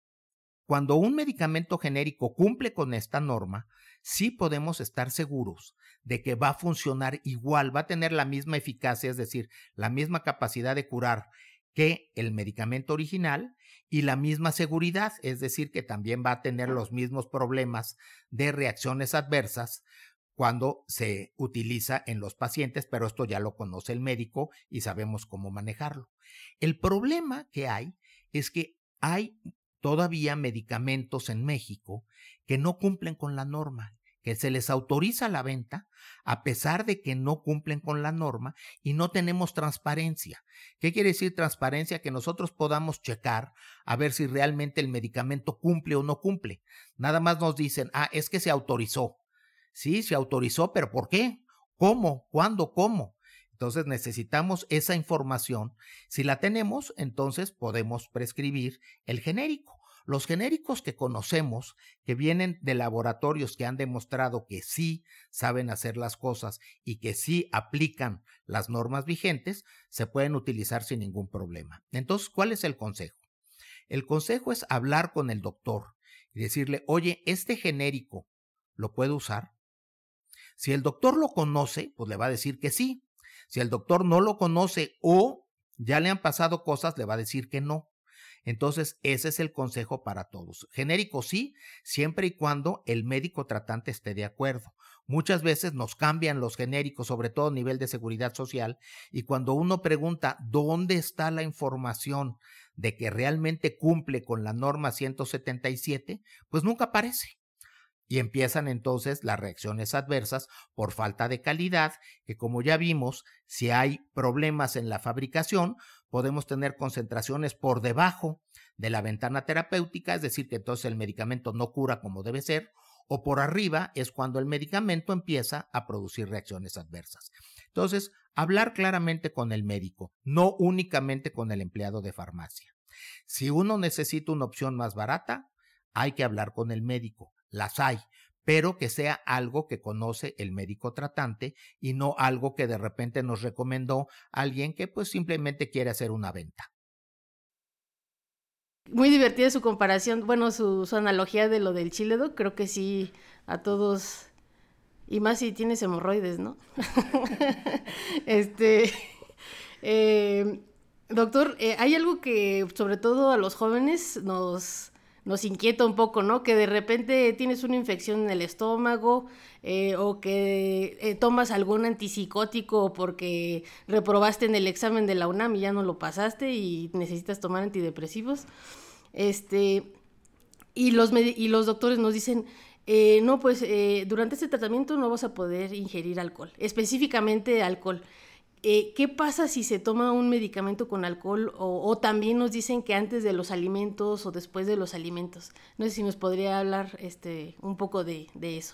cuando un medicamento genérico cumple con esta norma, sí podemos estar seguros de que va a funcionar igual, va a tener la misma eficacia, es decir, la misma capacidad de curar que el medicamento original y la misma seguridad, es decir, que también va a tener los mismos problemas de reacciones adversas cuando se utiliza en los pacientes, pero esto ya lo conoce el médico y sabemos cómo manejarlo. El problema que hay es que hay todavía medicamentos en México que no cumplen con la norma que se les autoriza la venta a pesar de que no cumplen con la norma y no tenemos transparencia. ¿Qué quiere decir transparencia? Que nosotros podamos checar a ver si realmente el medicamento cumple o no cumple. Nada más nos dicen, ah, es que se autorizó. Sí, se autorizó, pero ¿por qué? ¿Cómo? ¿Cuándo? ¿Cómo? Entonces necesitamos esa información. Si la tenemos, entonces podemos prescribir el genérico. Los genéricos que conocemos, que vienen de laboratorios que han demostrado que sí saben hacer las cosas y que sí aplican las normas vigentes, se pueden utilizar sin ningún problema. Entonces, ¿cuál es el consejo? El consejo es hablar con el doctor y decirle, oye, ¿este genérico lo puedo usar? Si el doctor lo conoce, pues le va a decir que sí. Si el doctor no lo conoce o ya le han pasado cosas, le va a decir que no. Entonces, ese es el consejo para todos. Genérico sí, siempre y cuando el médico tratante esté de acuerdo. Muchas veces nos cambian los genéricos, sobre todo a nivel de seguridad social, y cuando uno pregunta dónde está la información de que realmente cumple con la norma ciento setenta y siete, pues nunca aparece. Y empiezan entonces las reacciones adversas por falta de calidad, que como ya vimos, si hay problemas en la fabricación, podemos tener concentraciones por debajo de la ventana terapéutica, es decir, que entonces el medicamento no cura como debe ser, o por arriba es cuando el medicamento empieza a producir reacciones adversas. Entonces, hablar claramente con el médico, no únicamente con el empleado de farmacia. Si uno necesita una opción más barata, hay que hablar con el médico. Las hay, pero que sea algo que conoce el médico tratante y no algo que de repente nos recomendó alguien que pues simplemente quiere hacer una venta. Muy divertida su comparación, bueno, su, su analogía de lo del chile, doc. Creo que sí, a todos, y más si tienes hemorroides, ¿no? este, eh, doctor, eh, hay algo que sobre todo a los jóvenes nos... nos inquieta un poco, ¿no? Que de repente tienes una infección en el estómago eh, o que eh, tomas algún antipsicótico porque reprobaste en el examen de la UNAM y ya no lo pasaste y necesitas tomar antidepresivos. Este, y, los y los doctores nos dicen, eh, no, pues eh, durante este tratamiento no vas a poder ingerir alcohol, específicamente alcohol. Eh, ¿Qué pasa si se toma un medicamento con alcohol o, o también nos dicen que antes de los alimentos o después de los alimentos? No sé si nos podría hablar este, un poco de, de eso.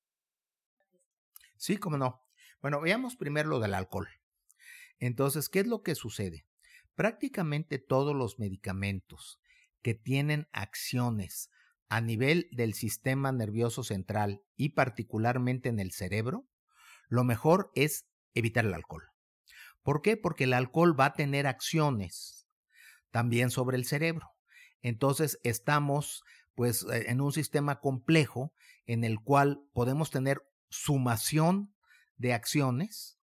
Sí, cómo no. Bueno, veamos primero lo del alcohol. Entonces, ¿qué es lo que sucede? Prácticamente todos los medicamentos que tienen acciones a nivel del sistema nervioso central y particularmente en el cerebro, lo mejor es evitar el alcohol. ¿Por qué? Porque el alcohol va a tener acciones también sobre el cerebro. Entonces estamos pues en un sistema complejo en el cual podemos tener sumación de acciones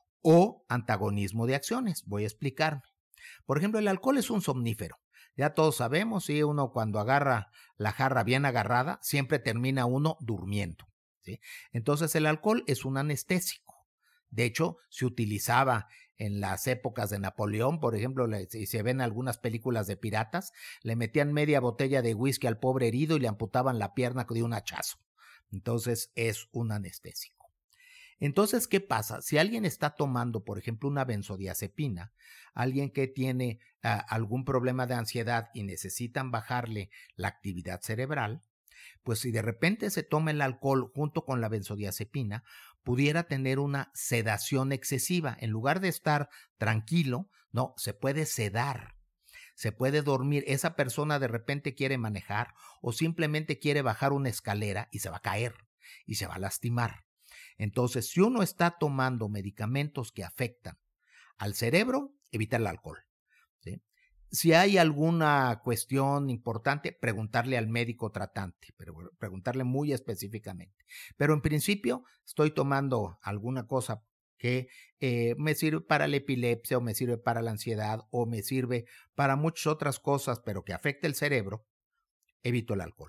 o antagonismo de acciones. Voy a explicarme. Por ejemplo, el alcohol es un somnífero. Ya todos sabemos, ¿sí? Uno cuando agarra la jarra bien agarrada, siempre termina uno durmiendo, ¿sí? Entonces el alcohol es un anestésico. De hecho, se utilizaba en las épocas de Napoleón, por ejemplo, si se ven algunas películas de piratas, le metían media botella de whisky al pobre herido y le amputaban la pierna de un hachazo. Entonces, es un anestésico. Entonces, ¿qué pasa? Si alguien está tomando, por ejemplo, una benzodiazepina, alguien que tiene uh, algún problema de ansiedad y necesitan bajarle la actividad cerebral, pues si de repente se toma el alcohol junto con la benzodiazepina, pudiera tener una sedación excesiva. En lugar de estar tranquilo, no, se puede sedar, se puede dormir. Esa persona de repente quiere manejar o simplemente quiere bajar una escalera y se va a caer y se va a lastimar. Entonces, si uno está tomando medicamentos que afectan al cerebro, evitar el alcohol, ¿sí? Si hay alguna cuestión importante, preguntarle al médico tratante, pero preguntarle muy específicamente. Pero en principio, estoy tomando alguna cosa que eh, me sirve para la epilepsia o me sirve para la ansiedad o me sirve para muchas otras cosas, pero que afecte el cerebro, evito el alcohol.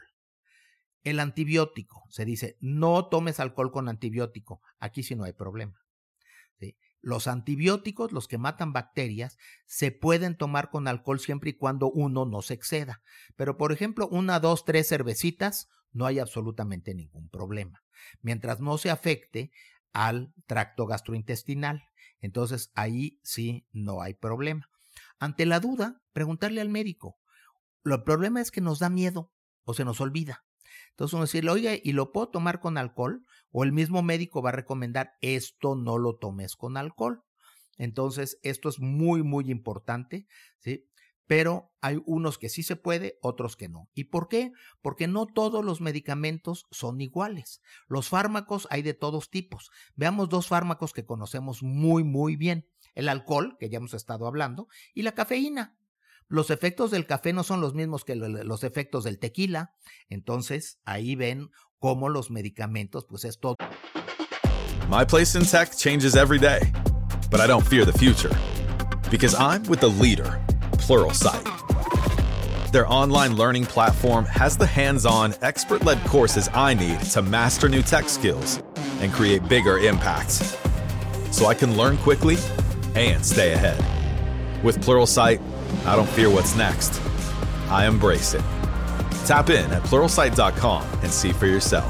El antibiótico, se dice, no tomes alcohol con antibiótico. Aquí sí no hay problema, ¿sí? Los antibióticos, los que matan bacterias, se pueden tomar con alcohol siempre y cuando uno no se exceda. Pero, por ejemplo, una, dos, tres cervecitas, no hay absolutamente ningún problema. mientras no se afecte al tracto gastrointestinal. Entonces ahí sí no hay problema. Ante la duda, preguntarle al médico. El problema es que nos da miedo o se nos olvida. Entonces uno decirle, oiga, ¿y lo puedo tomar con alcohol? O el mismo médico va a recomendar, esto no lo tomes con alcohol. Entonces esto es muy, muy importante, ¿sí? Pero hay unos que sí se puede, otros que no. ¿Y por qué? Porque no todos los medicamentos son iguales. Los fármacos hay de todos tipos. Veamos dos fármacos que conocemos muy, muy bien. El alcohol, que ya hemos estado hablando, y la cafeína. Los efectos del café no son los mismos que los efectos del tequila. Entonces, ahí ven cómo los medicamentos, pues es todo. My place in tech changes every day, but I don't fear the future because I'm with the leader, Pluralsight. Their online learning platform has the hands-on, expert-led courses I need to master new tech skills and create bigger impacts, so I can learn quickly and stay ahead. With Pluralsight, I don't fear what's next. I embrace it. Tap in at pluralsight dot com and see for yourself.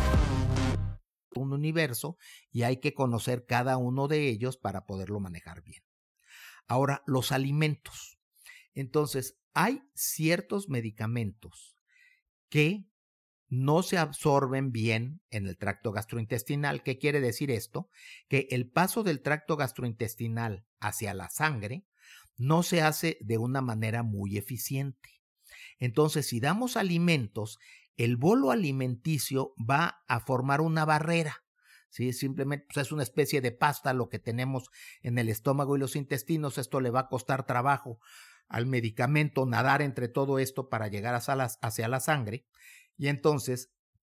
Un universo y hay que conocer cada uno de ellos para poderlo manejar bien. Ahora, los alimentos. Entonces, hay ciertos medicamentos que no se absorben bien en el tracto gastrointestinal. ¿Qué quiere decir esto? Que el paso del tracto gastrointestinal hacia la sangre no se hace de una manera muy eficiente. Entonces, si damos alimentos, el bolo alimenticio va a formar una barrera, ¿sí? Simplemente pues, es una especie de pasta lo que tenemos en el estómago y los intestinos. Esto le va a costar trabajo al medicamento nadar entre todo esto para llegar hacia la, hacia la sangre, y entonces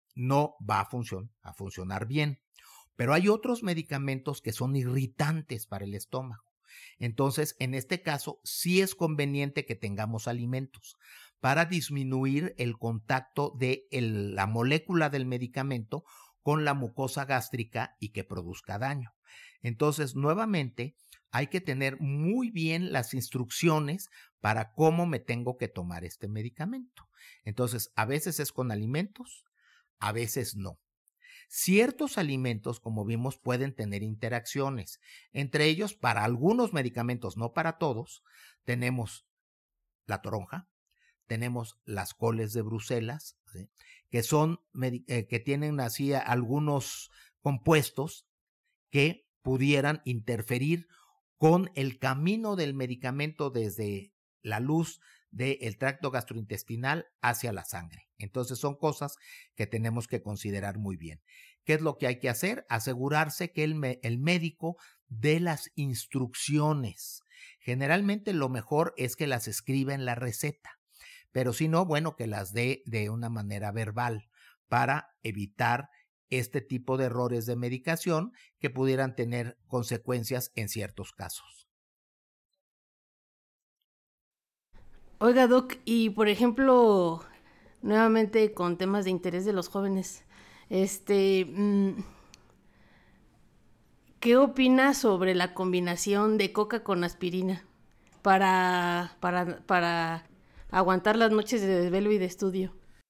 no va a, función, a funcionar bien. Pero hay otros medicamentos que son irritantes para el estómago. Entonces, en este caso, sí es conveniente que tengamos alimentos para disminuir el contacto de el, la molécula del medicamento con la mucosa gástrica y que produzca daño. Entonces, nuevamente, hay que tener muy bien las instrucciones para cómo me tengo que tomar este medicamento. Entonces, a veces es con alimentos, a veces no. Ciertos alimentos, como vimos, pueden tener interacciones. Entre ellos, para algunos medicamentos, no para todos, tenemos la toronja, tenemos las coles de Bruselas, ¿sí? que son eh, que tienen así algunos compuestos que pudieran interferir con el camino del medicamento desde la luz del tracto gastrointestinal hacia la sangre. Entonces son cosas que tenemos que considerar muy bien. ¿Qué es lo que hay que hacer? Asegurarse que el, el médico dé las instrucciones. Generalmente lo mejor es que las escriba en la receta, pero si no, bueno, que las dé de una manera verbal para evitar este tipo de errores de medicación que pudieran tener consecuencias en ciertos casos. Oiga, Doc, y por ejemplo, nuevamente con temas de interés de los jóvenes, este, ¿qué opina sobre la combinación de coca con aspirina para, para, para aguantar las noches de desvelo y de estudio?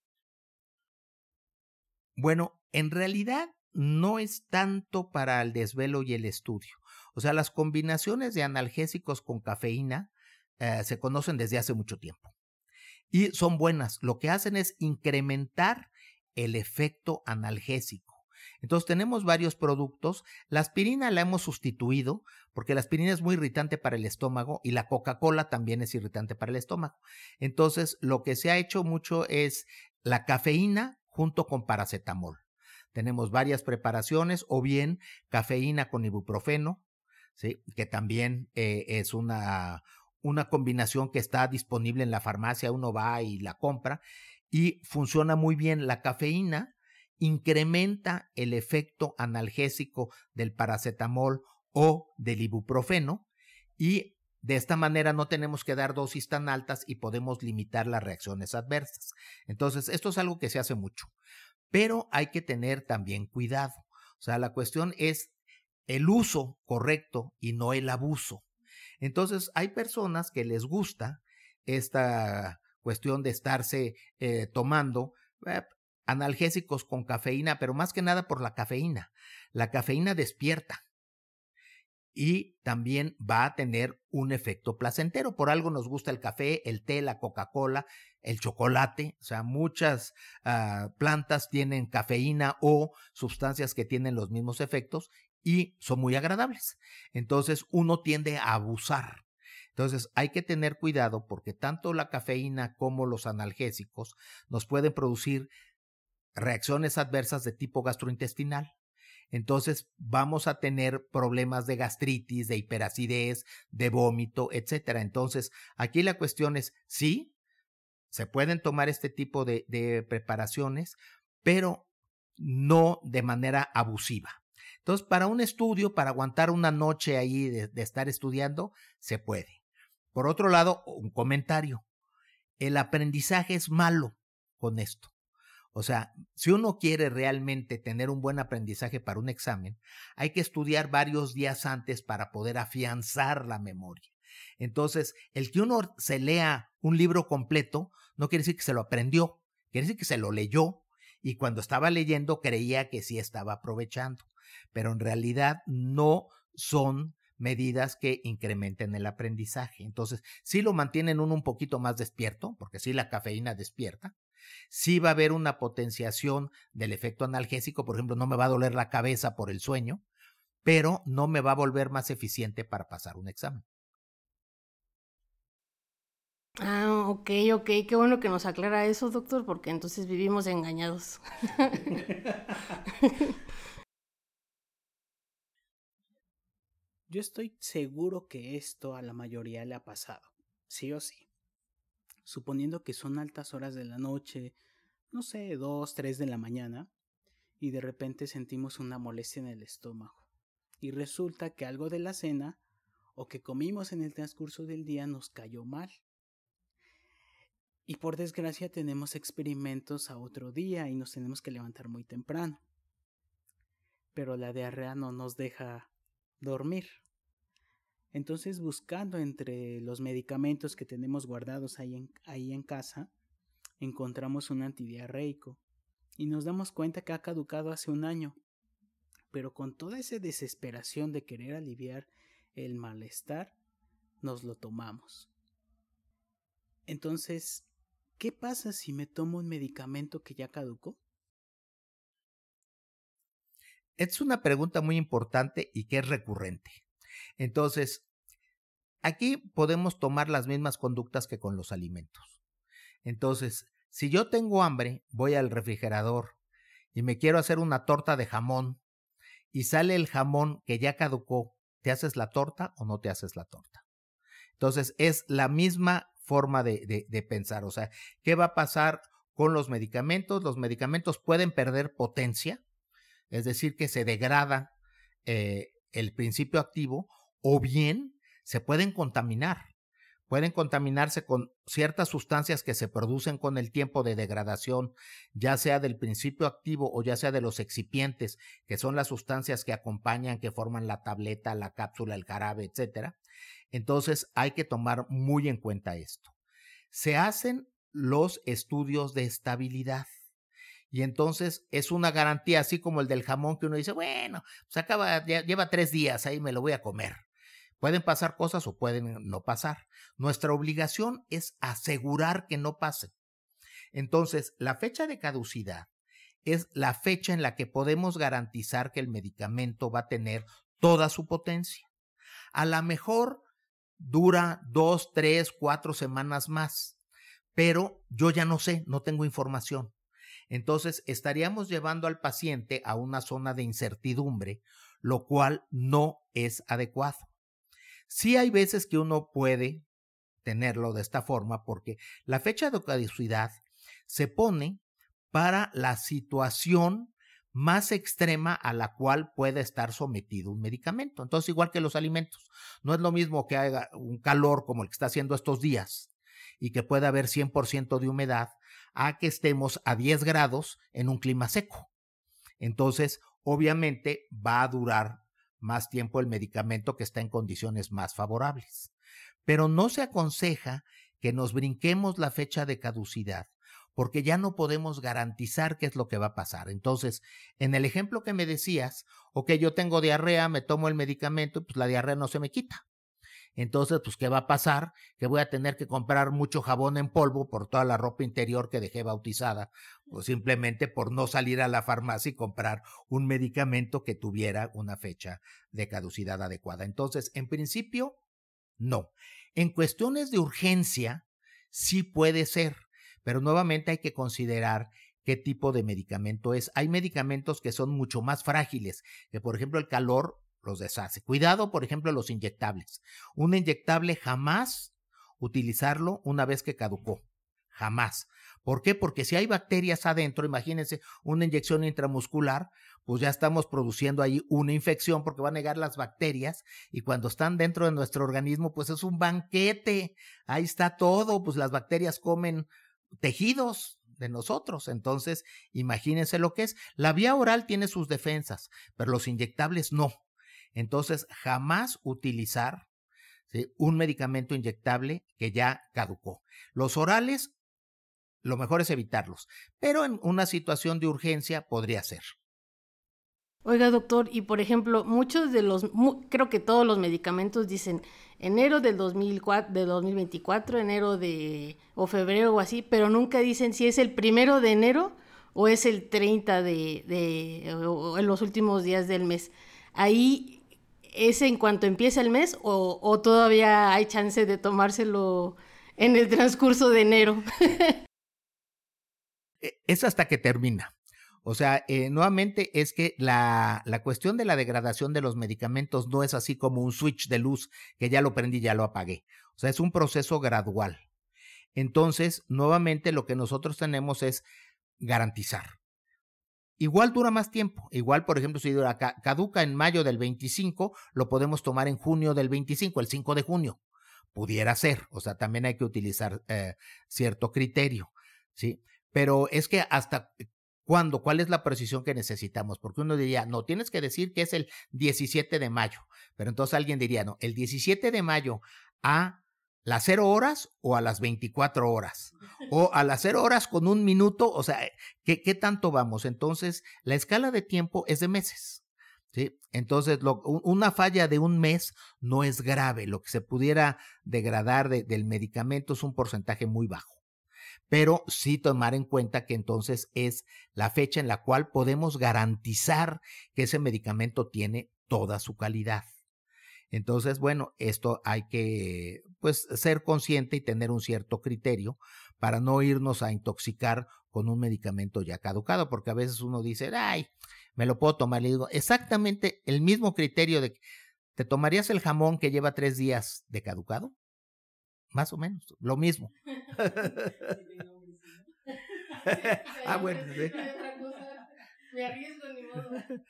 Bueno, en realidad no es tanto para el desvelo y el estudio. O sea, las combinaciones de analgésicos con cafeína eh, se conocen desde hace mucho tiempo y son buenas. Lo que hacen es incrementar el efecto analgésico. Entonces tenemos varios productos. La aspirina la hemos sustituido porque la aspirina es muy irritante para el estómago y la Coca-Cola también es irritante para el estómago. Entonces lo que se ha hecho mucho es la cafeína junto con paracetamol. Tenemos varias preparaciones o bien cafeína con ibuprofeno, ¿sí? que también eh, es una, una combinación que está disponible en la farmacia. Uno va y la compra y funciona muy bien. La cafeína incrementa el efecto analgésico del paracetamol o del ibuprofeno y de esta manera no tenemos que dar dosis tan altas y podemos limitar las reacciones adversas. Entonces, esto es algo que se hace mucho, pero hay que tener también cuidado. O sea, la cuestión es el uso correcto y no el abuso. Entonces, hay personas que les gusta esta cuestión de estarse eh, tomando eh, analgésicos con cafeína, pero más que nada por la cafeína. La cafeína despierta y también va a tener un efecto placentero. Por algo nos gusta el café, el té, la Coca-Cola, el chocolate. O sea, muchas uh, plantas tienen cafeína o sustancias que tienen los mismos efectos y son muy agradables. Entonces uno tiende a abusar. Entonces hay que tener cuidado porque tanto la cafeína como los analgésicos nos pueden producir reacciones adversas de tipo gastrointestinal. Entonces vamos a tener problemas de gastritis, de hiperacidez, de vómito, etcétera. Entonces aquí la cuestión es, sí, se pueden tomar este tipo de, de preparaciones, pero no de manera abusiva. Entonces, para un estudio, para aguantar una noche ahí de, de estar estudiando, se puede. Por otro lado, un comentario. El aprendizaje es malo con esto. O sea, si uno quiere realmente tener un buen aprendizaje para un examen, hay que estudiar varios días antes para poder afianzar la memoria. Entonces, el que uno se lea un libro completo no quiere decir que se lo aprendió, quiere decir que se lo leyó y cuando estaba leyendo creía que sí estaba aprovechando, pero en realidad no son medidas que incrementen el aprendizaje. Entonces, sí lo mantienen uno un poquito más despierto, porque sí la cafeína despierta. Sí va a haber una potenciación del efecto analgésico, por ejemplo, no me va a doler la cabeza por el sueño, pero no me va a volver más eficiente para pasar un examen. Ah, ok, ok, qué bueno que nos aclara eso, doctor, porque entonces vivimos engañados. Yo estoy seguro que esto a la mayoría le ha pasado, sí o sí. Suponiendo que son altas horas de la noche, no sé, dos, tres de la mañana, y de repente sentimos una molestia en el estómago. Y resulta que algo de la cena o que comimos en el transcurso del día nos cayó mal. Y por desgracia tenemos experimentos a otro día y nos tenemos que levantar muy temprano. Pero la diarrea no nos deja dormir. Entonces, buscando entre los medicamentos que tenemos guardados ahí en, ahí en casa, encontramos un antidiarreico y nos damos cuenta que ha caducado hace un año. Pero con toda esa desesperación de querer aliviar el malestar, nos lo tomamos. Entonces, ¿qué pasa si me tomo un medicamento que ya caducó? Es una pregunta muy importante y que es recurrente. Entonces, aquí podemos tomar las mismas conductas que con los alimentos. Entonces, si yo tengo hambre, voy al refrigerador y me quiero hacer una torta de jamón y sale el jamón que ya caducó, ¿te haces la torta o no te haces la torta? Entonces, es la misma forma de, de, de pensar. O sea, ¿qué va a pasar con los medicamentos? Los medicamentos pueden perder potencia, es decir, que se degrada eh, el principio activo, o bien se pueden contaminar. Pueden contaminarse con ciertas sustancias que se producen con el tiempo de degradación, ya sea del principio activo o ya sea de los excipientes, que son las sustancias que acompañan, que forman la tableta, la cápsula, el jarabe, etcétera. Entonces hay que tomar muy en cuenta esto. Se hacen los estudios de estabilidad. Y entonces es una garantía, así como el del jamón que uno dice, bueno, pues acaba, lleva tres días, ahí me lo voy a comer. Pueden pasar cosas o pueden no pasar. Nuestra obligación es asegurar que no pasen. Entonces, la fecha de caducidad es la fecha en la que podemos garantizar que el medicamento va a tener toda su potencia. A lo mejor dura dos, tres, cuatro semanas más, pero yo ya no sé, no tengo información. Entonces, estaríamos llevando al paciente a una zona de incertidumbre, lo cual no es adecuado. Sí hay veces que uno puede tenerlo de esta forma porque la fecha de caducidad se pone para la situación más extrema a la cual puede estar sometido un medicamento. Entonces, igual que los alimentos, no es lo mismo que haga un calor como el que está haciendo estos días y que pueda haber cien por ciento de humedad a que estemos a diez grados en un clima seco. Entonces, obviamente va a durar más tiempo el medicamento que está en condiciones más favorables. Pero no se aconseja que nos brinquemos la fecha de caducidad, porque ya no podemos garantizar qué es lo que va a pasar. Entonces, en el ejemplo que me decías, ok, yo tengo diarrea, me tomo el medicamento, pues la diarrea no se me quita. Entonces, pues, ¿qué va a pasar? Que voy a tener que comprar mucho jabón en polvo por toda la ropa interior que dejé bautizada, pues simplemente por no salir a la farmacia y comprar un medicamento que tuviera una fecha de caducidad adecuada. Entonces, en principio, no. En cuestiones de urgencia, sí puede ser, pero nuevamente hay que considerar qué tipo de medicamento es. Hay medicamentos que son mucho más frágiles, que por ejemplo el calor los deshace. Cuidado, por ejemplo, los inyectables. Un inyectable jamás utilizarlo una vez que caducó. Jamás. ¿Por qué? Porque si hay bacterias adentro, imagínense una inyección intramuscular, pues ya estamos produciendo ahí una infección porque van a llegar las bacterias y cuando están dentro de nuestro organismo, pues es un banquete. Ahí está todo, pues las bacterias comen tejidos de nosotros. Entonces, imagínense lo que es. La vía oral tiene sus defensas, pero los inyectables no. Entonces, jamás utilizar, ¿sí?, un medicamento inyectable que ya caducó. Los orales, lo mejor es evitarlos, pero en una situación de urgencia podría ser. Oiga, doctor, y por ejemplo, muchos de los, mu- creo que todos los medicamentos dicen enero del dos mil cuatro, de dos mil veinticuatro, enero de, o febrero o así, pero nunca dicen si es el primero de enero o es el treinta de, de o, o en los últimos días del mes. Ahí, ¿es en cuanto empieza el mes o, o todavía hay chance de tomárselo en el transcurso de enero? Es hasta que termina. O sea, eh, nuevamente es que la, la cuestión de la degradación de los medicamentos no es así como un switch de luz que ya lo prendí y ya lo apagué. O sea, es un proceso gradual. Entonces, nuevamente lo que nosotros tenemos es garantizar. Igual dura más tiempo. Igual, por ejemplo, si dura, caduca en mayo del veinticinco, lo podemos tomar en junio del veinticinco, el cinco de junio. Pudiera ser. O sea, también hay que utilizar eh, cierto criterio, ¿sí? Pero es que hasta cuándo, cuál es la precisión que necesitamos, porque uno diría, no, tienes que decir que es el diecisiete de mayo, pero entonces alguien diría, no, el diecisiete de mayo a las cero horas o a las veinticuatro horas, o a las cero horas con un minuto, o sea, ¿qué, qué tanto vamos? Entonces, la escala de tiempo es de meses, ¿sí? Entonces, lo, una falla de un mes no es grave, lo que se pudiera degradar de, del medicamento es un porcentaje muy bajo. Pero sí tomar en cuenta que entonces es la fecha en la cual podemos garantizar que ese medicamento tiene toda su calidad. Entonces, bueno, esto hay que pues ser consciente y tener un cierto criterio para no irnos a intoxicar con un medicamento ya caducado, porque a veces uno dice, ay, me lo puedo tomar. Le digo, exactamente el mismo criterio de, ¿te tomarías el jamón que lleva tres días de caducado? Más o menos, lo mismo. Ah, bueno, sí. Me arriesgo, ni modo.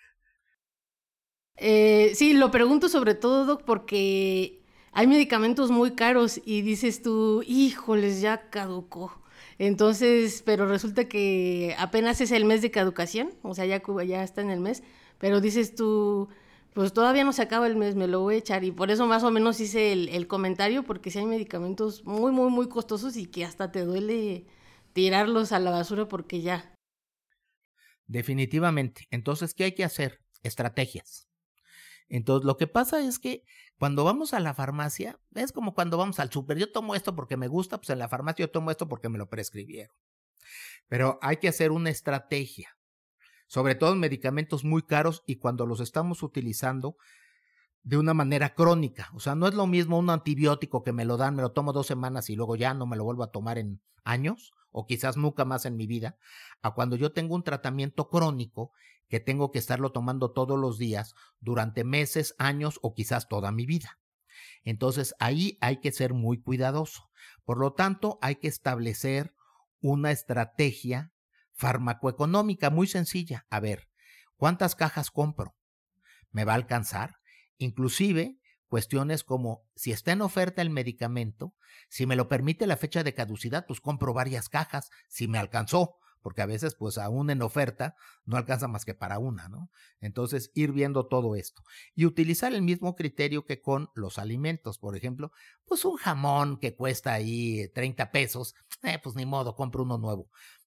Eh, sí, lo pregunto sobre todo, Doc, porque hay medicamentos muy caros y dices tú, híjoles, ya caducó. Entonces, pero resulta que apenas es el mes de caducación, o sea, ya, ya está en el mes, pero dices tú, pues todavía no se acaba el mes, me lo voy a echar. Y por eso más o menos hice el, el comentario, porque sí hay medicamentos muy, muy, muy costosos y que hasta te duele tirarlos a la basura porque ya. Definitivamente. Entonces, ¿qué hay que hacer? Estrategias. Entonces, lo que pasa es que cuando vamos a la farmacia, es como cuando vamos al súper. Yo tomo esto porque me gusta, pues en la farmacia yo tomo esto porque me lo prescribieron. Pero hay que hacer una estrategia. Sobre todo en medicamentos muy caros y cuando los estamos utilizando de una manera crónica. O sea, no es lo mismo un antibiótico que me lo dan, me lo tomo dos semanas y luego ya no me lo vuelvo a tomar en años, o quizás nunca más en mi vida, a cuando yo tengo un tratamiento crónico que tengo que estarlo tomando todos los días durante meses, años o quizás toda mi vida. Entonces, ahí hay que ser muy cuidadoso. Por lo tanto, hay que establecer una estrategia farmacoeconómica muy sencilla. A ver, ¿cuántas cajas compro? ¿Me va a alcanzar? Inclusive, cuestiones como si está en oferta el medicamento, si me lo permite la fecha de caducidad, pues compro varias cajas, si me alcanzó, porque a veces pues aún en oferta no alcanza más que para una, ¿no? Entonces, ir viendo todo esto y utilizar el mismo criterio que con los alimentos. Por ejemplo, pues un jamón que cuesta ahí treinta pesos, eh, pues ni modo, compro uno nuevo.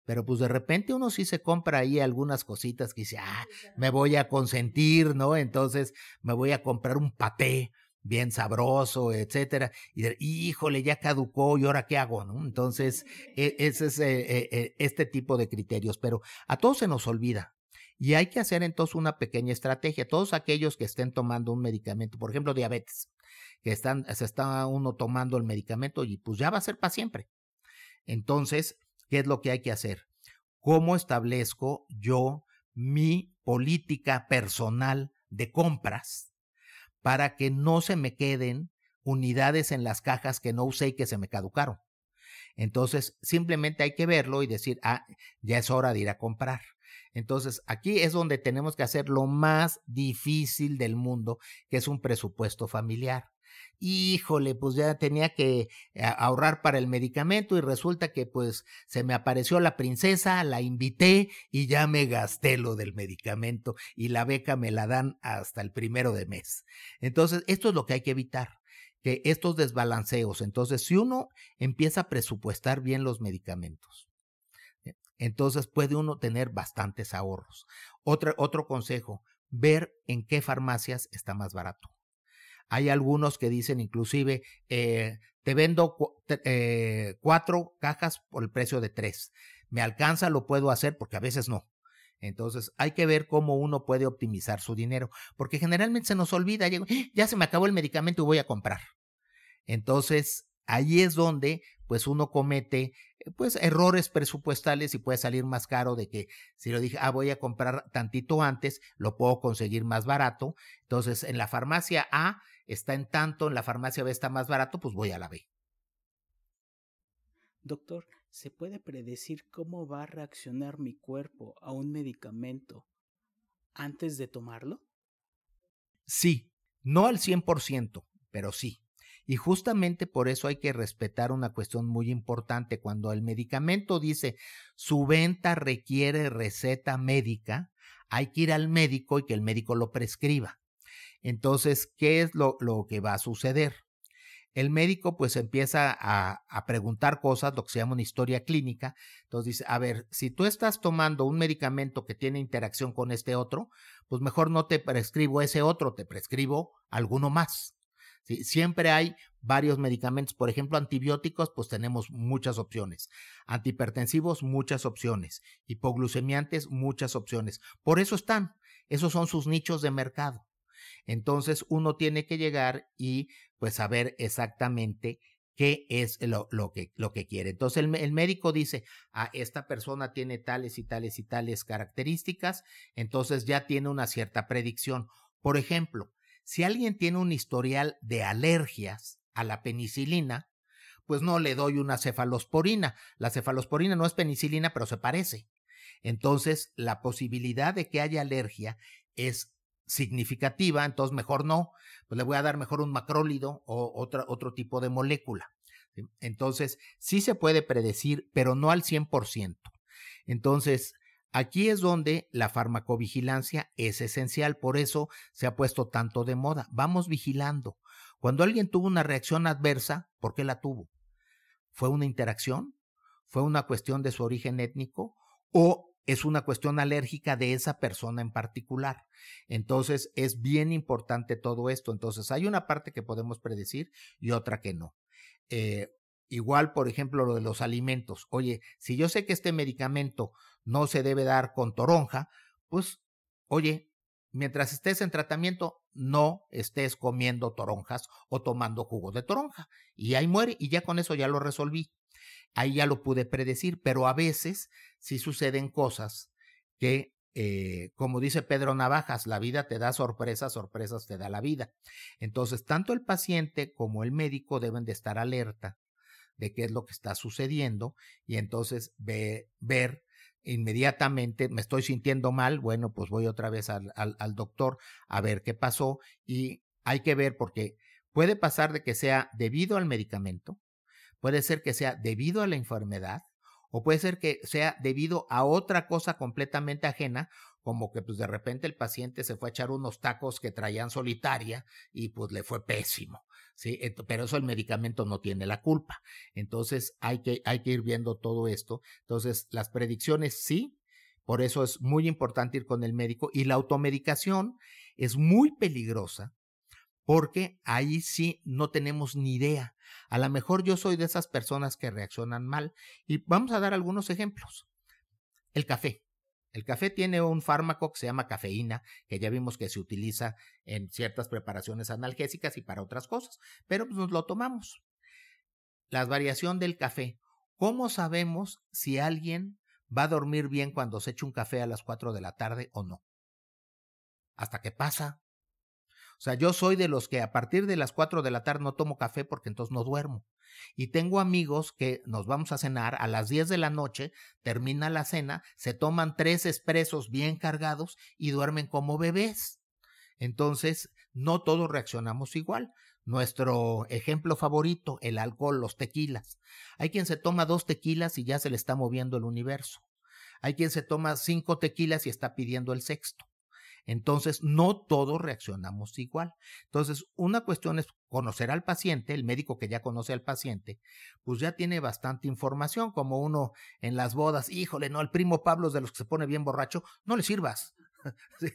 pero pues de repente uno sí se compra ahí algunas cositas que dice, ah, me voy a consentir, ¿no? Entonces me voy a comprar un paté bien sabroso, etcétera, y de, híjole, ya caducó, ¿y ahora qué hago, no? Entonces, e- ese es eh, eh, este tipo de criterios, pero a todos se nos olvida. Y hay que hacer entonces una pequeña estrategia. Todos aquellos que estén tomando un medicamento, por ejemplo, diabetes, que están, se está uno tomando el medicamento y pues ya va a ser para siempre. Entonces, ¿qué es lo que hay que hacer? ¿Cómo establezco yo mi política personal de compras para que no se me queden unidades en las cajas que no usé y que se me caducaron? Entonces, simplemente hay que verlo y decir, ah, ya es hora de ir a comprar. Entonces, aquí es donde tenemos que hacer lo más difícil del mundo, que es un presupuesto familiar. Híjole, pues ya tenía que ahorrar para el medicamento y resulta que pues se me apareció la princesa, la invité y ya me gasté lo del medicamento y la beca me la dan hasta el primero de mes. Entonces, esto es lo que hay que evitar, que estos desbalanceos. Entonces, si uno empieza a presupuestar bien los medicamentos, entonces puede uno tener bastantes ahorros. Otro, otro consejo, ver en qué farmacias está más barato. Hay algunos que dicen inclusive, eh, te vendo cu eh, cuatro cajas por el precio de tres. ¿Me alcanza? Lo puedo hacer porque a veces no. Entonces hay que ver cómo uno puede optimizar su dinero, porque generalmente se nos olvida, ya se me acabó el medicamento y voy a comprar. Entonces ahí es donde pues uno comete pues errores presupuestales y puede salir más caro de que si lo dije, ah, voy a comprar tantito antes, lo puedo conseguir más barato. Entonces en la farmacia A está en tanto, en la farmacia B está más barato, pues voy a la B. Doctor, ¿se puede predecir cómo va a reaccionar mi cuerpo a un medicamento antes de tomarlo? Sí, no al cien por ciento, pero sí. Y justamente por eso hay que respetar una cuestión muy importante. Cuando el medicamento dice su venta requiere receta médica, hay que ir al médico y que el médico lo prescriba. Entonces, ¿qué es lo, lo que va a suceder? El médico pues empieza a, a preguntar cosas, lo que se llama una historia clínica. Entonces dice, a ver, si tú estás tomando un medicamento que tiene interacción con este otro, pues mejor no te prescribo ese otro, te prescribo alguno más. ¿Sí? Siempre hay varios medicamentos, por ejemplo, antibióticos, pues tenemos muchas opciones. Antihipertensivos, muchas opciones. Hipoglucemiantes, muchas opciones. Por eso están, esos son sus nichos de mercado. Entonces uno tiene que llegar y pues saber exactamente qué es lo, lo, que, lo que quiere. Entonces el, el médico dice, ah, esta persona tiene tales y tales y tales características, entonces ya tiene una cierta predicción. Por ejemplo, si alguien tiene un historial de alergias a la penicilina, pues no le doy una cefalosporina. La cefalosporina no es penicilina, pero se parece. Entonces la posibilidad de que haya alergia es significativa, entonces mejor no, pues le voy a dar mejor un macrólido o otra, otro tipo de molécula. ¿Sí? Entonces, sí se puede predecir, pero no al cien por ciento. Entonces, aquí es donde la farmacovigilancia es esencial, por eso se ha puesto tanto de moda. Vamos vigilando. Cuando alguien tuvo una reacción adversa, ¿por qué la tuvo? ¿Fue una interacción? ¿Fue una cuestión de su origen étnico? ¿O es una cuestión alérgica de esa persona en particular? Entonces es bien importante todo esto. Entonces hay una parte que podemos predecir y otra que no. Eh, igual, por ejemplo, lo de los alimentos. Oye, si yo sé que este medicamento no se debe dar con toronja, pues, oye, mientras estés en tratamiento, no estés comiendo toronjas o tomando jugo de toronja. Y ahí muere y ya con eso ya lo resolví. Ahí ya lo pude predecir, pero a veces sí suceden cosas que, eh, como dice Pedro Navajas, la vida te da sorpresas, sorpresas te da la vida. Entonces, tanto el paciente como el médico deben de estar alerta de qué es lo que está sucediendo y entonces ve, ver inmediatamente, me estoy sintiendo mal, bueno, pues voy otra vez al, al, al doctor a ver qué pasó y hay que ver porque puede pasar de que sea debido al medicamento, puede ser que sea debido a la enfermedad o puede ser que sea debido a otra cosa completamente ajena, como que pues de repente el paciente se fue a echar unos tacos que traían solitaria y pues le fue pésimo, ¿sí? Pero eso el medicamento no tiene la culpa. Entonces hay que, hay que ir viendo todo esto. Entonces las predicciones sí, por eso es muy importante ir con el médico, y la automedicación es muy peligrosa porque ahí sí no tenemos ni idea. A lo mejor yo soy de esas personas que reaccionan mal y vamos a dar algunos ejemplos. El café. El café tiene un fármaco que se llama cafeína, que ya vimos que se utiliza en ciertas preparaciones analgésicas y para otras cosas, pero pues nos lo tomamos. La variación del café. ¿Cómo sabemos si alguien va a dormir bien cuando se echa un café a las cuatro de la tarde o no? Hasta que pasa. O sea, yo soy de los que a partir de las cuatro de la tarde no tomo café porque entonces no duermo. Y tengo amigos que nos vamos a cenar a las diez de la noche, termina la cena, se toman tres expresos bien cargados y duermen como bebés. Entonces, no todos reaccionamos igual. Nuestro ejemplo favorito, el alcohol, los tequilas. Hay quien se toma dos tequilas y ya se le está moviendo el universo. Hay quien se toma cinco tequilas y está pidiendo el sexto. Entonces, no todos reaccionamos igual. Entonces, una cuestión es conocer al paciente, el médico que ya conoce al paciente, pues ya tiene bastante información, como uno en las bodas, híjole, no, el primo Pablo es de los que se pone bien borracho, no le sirvas. ¿Sí?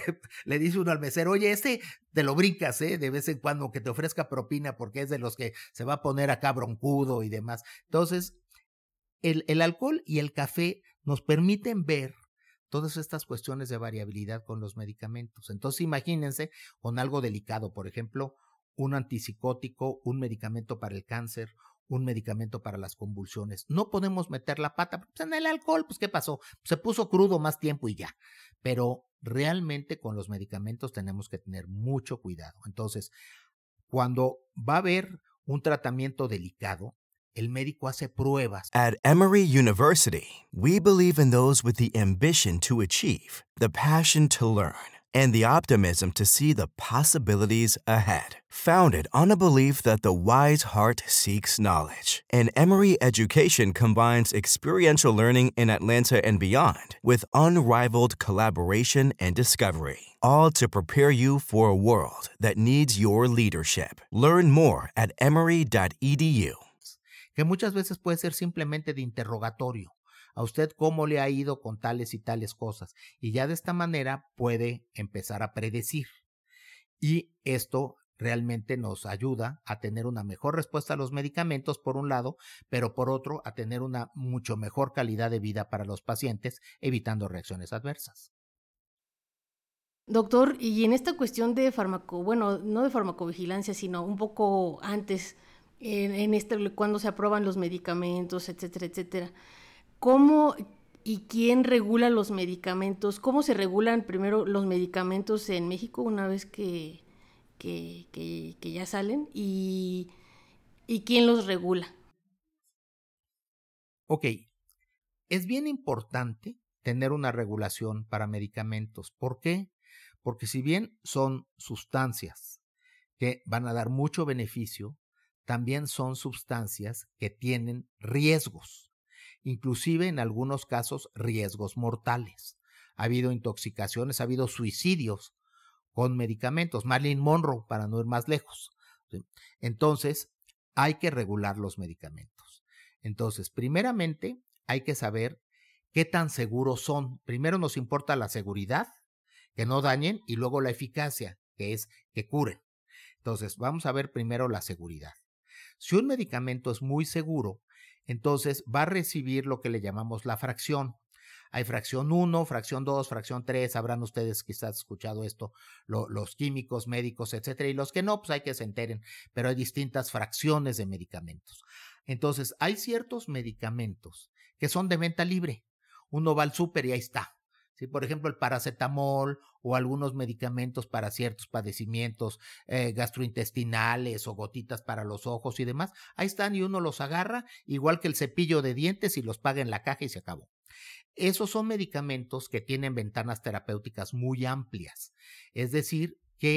Le dice uno al mesero, oye, este te lo brincas, ¿eh? De vez en cuando que te ofrezca propina porque es de los que se va a poner acá broncudo y demás. Entonces, el, el alcohol y el café nos permiten ver todas estas cuestiones de variabilidad con los medicamentos. Entonces, imagínense con algo delicado, por ejemplo, un antipsicótico, un medicamento para el cáncer, un medicamento para las convulsiones. No podemos meter la pata, pues en el alcohol, pues ¿qué pasó? Se puso crudo más tiempo y ya. Pero realmente con los medicamentos tenemos que tener mucho cuidado. Entonces, cuando va a haber un tratamiento delicado, el médico hace pruebas. At Emory University, we believe in those with the ambition to achieve, the passion to learn, and the optimism to see the possibilities ahead. Founded on a belief that the wise heart seeks knowledge, and Emory Education combines experiential learning in Atlanta and beyond with unrivaled collaboration and discovery, all to prepare you for a world that needs your leadership. Learn more at emory dot e d u. Que muchas veces puede ser simplemente de interrogatorio. A usted cómo le ha ido con tales y tales cosas. Y ya de esta manera puede empezar a predecir. Y esto realmente nos ayuda a tener una mejor respuesta a los medicamentos, por un lado, pero por otro, a tener una mucho mejor calidad de vida para los pacientes, evitando reacciones adversas. Doctor, y en esta cuestión de fármaco, bueno, no de farmacovigilancia, sino un poco antes, en, en este, cuando se aprueban los medicamentos, etcétera, etcétera, ¿cómo y quién regula los medicamentos? ¿Cómo se regulan primero los medicamentos en México una vez que, que, que, que ya salen? Y, ¿Y quién los regula? Ok, es bien importante tener una regulación para medicamentos. ¿Por qué? Porque si bien son sustancias que van a dar mucho beneficio, también son sustancias que tienen riesgos, inclusive en algunos casos riesgos mortales. Ha habido intoxicaciones, ha habido suicidios con medicamentos. Marilyn Monroe, para no ir más lejos. ¿Sí? Entonces, hay que regular los medicamentos. Entonces, primeramente, hay que saber qué tan seguros son. Primero nos importa la seguridad, que no dañen, y luego la eficacia, que es que curen. Entonces, vamos a ver primero la seguridad. Si un medicamento es muy seguro, entonces va a recibir lo que le llamamos la fracción. Hay fracción uno, fracción dos, fracción tres, sabrán ustedes quizás escuchado esto, lo, los químicos, médicos, etcétera, y los que no, pues hay que se enteren, pero hay distintas fracciones de medicamentos. Entonces, hay ciertos medicamentos que son de venta libre. Uno va al súper y ahí está. ¿Sí? Por ejemplo, el paracetamol o algunos medicamentos para ciertos padecimientos eh, gastrointestinales o gotitas para los ojos y demás, ahí están y uno los agarra, igual que el cepillo de dientes, y los paga en la caja y se acabó. Esos son medicamentos que tienen ventanas terapéuticas muy amplias, es decir, que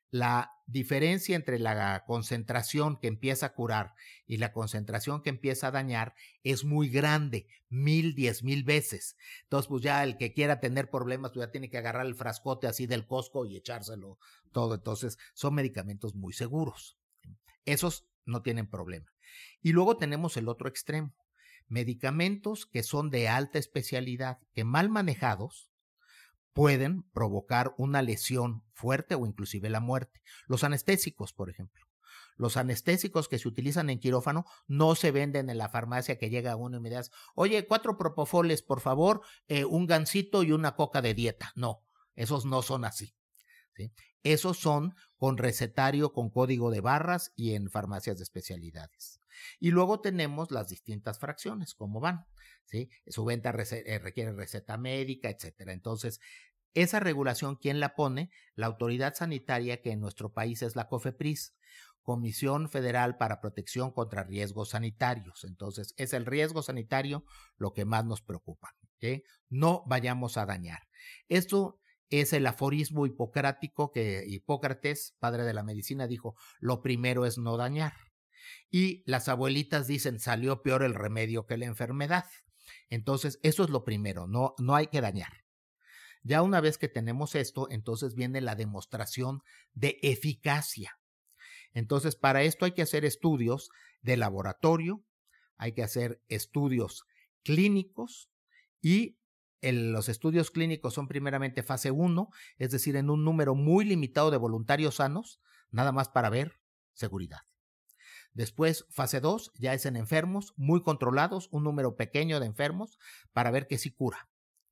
la diferencia entre la concentración que empieza a curar y la concentración que empieza a dañar es muy grande, mil, diez mil veces. Entonces, pues ya el que quiera tener problemas, pues ya tiene que agarrar el frascote así del Costco y echárselo todo. Entonces, son medicamentos muy seguros. Esos no tienen problema. Y luego tenemos el otro extremo. Medicamentos que son de alta especialidad, que mal manejados, pueden provocar una lesión fuerte o inclusive la muerte. Los anestésicos, por ejemplo. Los anestésicos que se utilizan en quirófano no se venden en la farmacia que llega uno y me dice, oye, cuatro propofoles, por favor, eh, un gansito y una coca de dieta. No, esos no son así, ¿sí? Esos son con recetario, con código de barras y en farmacias de especialidades. Y luego tenemos las distintas fracciones, cómo van, ¿sí? Su venta rece- eh, requiere receta médica, etcétera. Entonces, esa regulación, ¿quién la pone? La autoridad sanitaria, que en nuestro país es la COFEPRIS, Comisión Federal para Protección contra Riesgos Sanitarios. Entonces, es el riesgo sanitario lo que más nos preocupa, ¿sí? No vayamos a dañar. Esto es el aforismo hipocrático que Hipócrates, padre de la medicina, dijo, lo primero es no dañar. Y las abuelitas dicen, salió peor el remedio que la enfermedad. Entonces, eso es lo primero, no, no hay que dañar. Ya una vez que tenemos esto, entonces viene la demostración de eficacia. Entonces, para esto hay que hacer estudios de laboratorio, hay que hacer estudios clínicos y el, los estudios clínicos son primeramente fase uno, es decir, en un número muy limitado de voluntarios sanos, nada más para ver seguridad. Después, fase dos, ya es en enfermos muy controlados, un número pequeño de enfermos para ver que sí cura.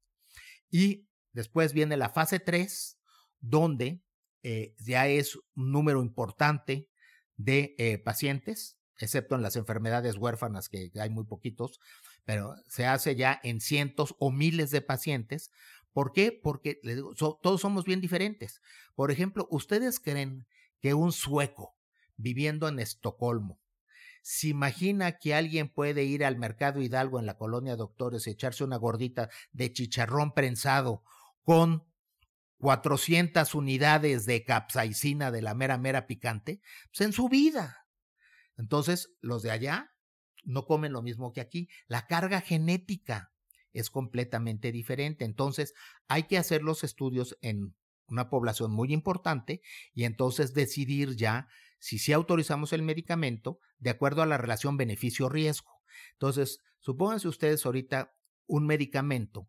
Y después viene la fase tres, donde eh, ya es un número importante de eh, pacientes, excepto en las enfermedades huérfanas, que hay muy poquitos, pero se hace ya en cientos o miles de pacientes. ¿Por qué? Porque les digo, so, todos somos bien diferentes. Por ejemplo, ¿ustedes creen que un sueco viviendo en Estocolmo se imagina que alguien puede ir al Mercado Hidalgo en la colonia Doctores y echarse una gordita de chicharrón prensado con cuatrocientas unidades de capsaicina de la mera mera picante? Pues en su vida. Entonces, los de allá no comen lo mismo que aquí. La carga genética es completamente diferente. Entonces, hay que hacer los estudios en una población muy importante y entonces decidir ya si sí autorizamos el medicamento de acuerdo a la relación beneficio-riesgo. Entonces, supónganse ustedes ahorita un medicamento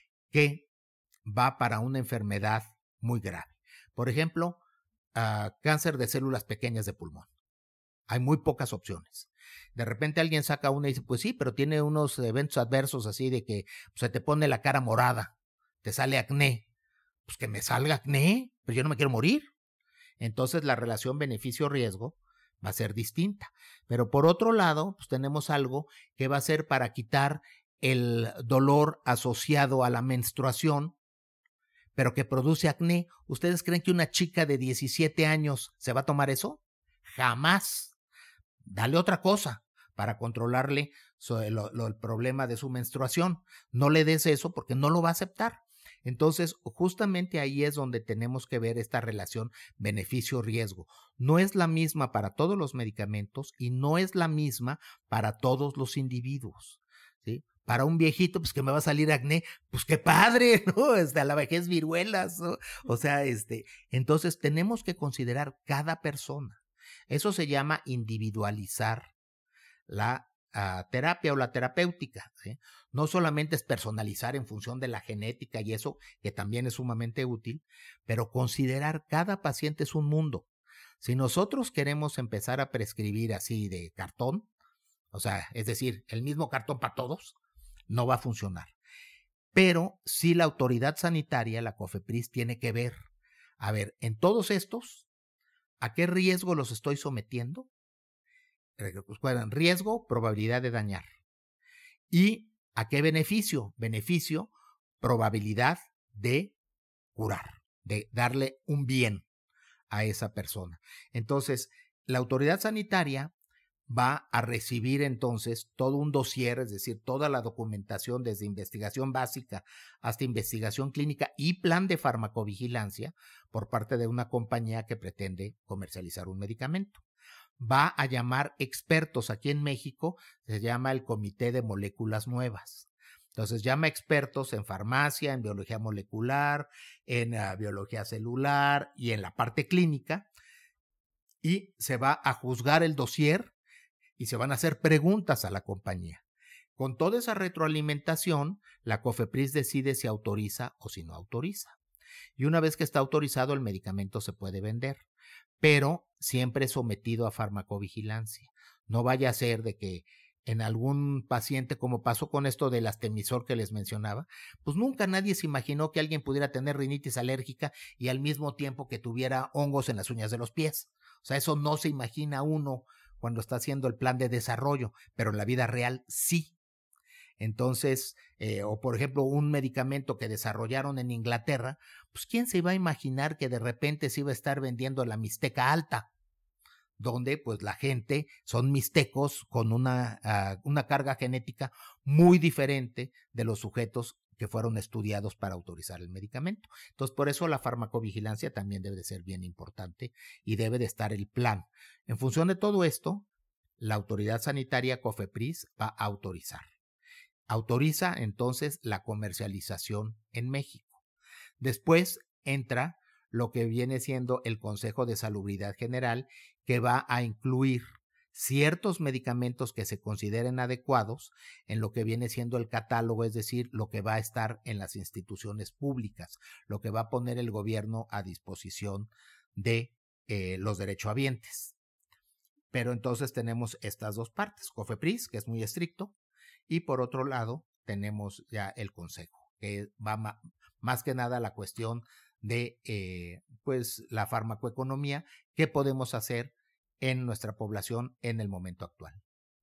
que va para una enfermedad muy grave. Por ejemplo, uh, cáncer de células pequeñas de pulmón. Hay muy pocas opciones. De repente alguien saca una y dice, pues sí, pero tiene unos eventos adversos así de que pues, se te pone la cara morada, te sale acné. Pues que me salga acné, pero yo no me quiero morir. Entonces la relación beneficio-riesgo va a ser distinta. Pero por otro lado, pues tenemos algo que va a ser para quitar el dolor asociado a la menstruación, pero que produce acné. ¿Ustedes creen que una chica de diecisiete años se va a tomar eso? Jamás. Dale otra cosa para controlarle lo, lo, el problema de su menstruación. No le des eso porque no lo va a aceptar. Entonces, justamente ahí es donde tenemos que ver esta relación beneficio-riesgo. No es la misma para todos los medicamentos y no es la misma para todos los individuos, ¿sí? Para un viejito, pues que me va a salir acné, pues qué padre, ¿no? Este, a la vejez viruelas, ¿no? O sea, este, entonces tenemos que considerar cada persona. Eso se llama individualizar la uh, terapia o la terapéutica, ¿sí? No solamente es personalizar en función de la genética y eso, que también es sumamente útil, pero considerar cada paciente es un mundo. Si nosotros queremos empezar a prescribir así de cartón, o sea, es decir, el mismo cartón para todos, no va a funcionar. Pero sí la autoridad sanitaria, la COFEPRIS, tiene que ver, a ver, en todos estos, ¿a qué riesgo los estoy sometiendo? Recuerden, riesgo, probabilidad de dañar. ¿Y a qué beneficio? Beneficio, probabilidad de curar, de darle un bien a esa persona. Entonces, la autoridad sanitaria va a recibir entonces todo un dossier, es decir, toda la documentación desde investigación básica hasta investigación clínica y plan de farmacovigilancia por parte de una compañía que pretende comercializar un medicamento. Va a llamar expertos. Aquí en México se llama el Comité de Moléculas Nuevas. Entonces llama expertos en farmacia, en biología molecular, en uh, biología celular y en la parte clínica, y se va a juzgar el dossier y se van a hacer preguntas a la compañía. Con toda esa retroalimentación, la COFEPRIS decide si autoriza o si no autoriza. Y una vez que está autorizado, el medicamento se puede vender, pero siempre sometido a farmacovigilancia. No vaya a ser de que en algún paciente, como pasó con esto del Astemisor que les mencionaba, pues nunca nadie se imaginó que alguien pudiera tener rinitis alérgica y al mismo tiempo que tuviera hongos en las uñas de los pies. O sea, eso no se imagina uno cuando está haciendo el plan de desarrollo, pero en la vida real sí. Entonces, eh, o por ejemplo, un medicamento que desarrollaron en Inglaterra, pues ¿quién se iba a imaginar que de repente se iba a estar vendiendo la Mixteca alta? Donde pues la gente son mixtecos con una, uh, una carga genética muy diferente de los sujetos que fueron estudiados para autorizar el medicamento. Entonces, por eso la farmacovigilancia también debe de ser bien importante y debe de estar el plan. En función de todo esto, la autoridad sanitaria COFEPRIS va a autorizar. Autoriza entonces la comercialización en México. Después entra lo que viene siendo el Consejo de Salubridad General, que va a incluir ciertos medicamentos que se consideren adecuados en lo que viene siendo el catálogo, es decir, lo que va a estar en las instituciones públicas, lo que va a poner el gobierno a disposición de eh, los derechohabientes. Pero entonces tenemos estas dos partes, COFEPRIS, que es muy estricto, y por otro lado tenemos ya el Consejo, que va ma- más que nada la cuestión de eh, pues la farmacoeconomía, qué podemos hacer en nuestra población en el momento actual.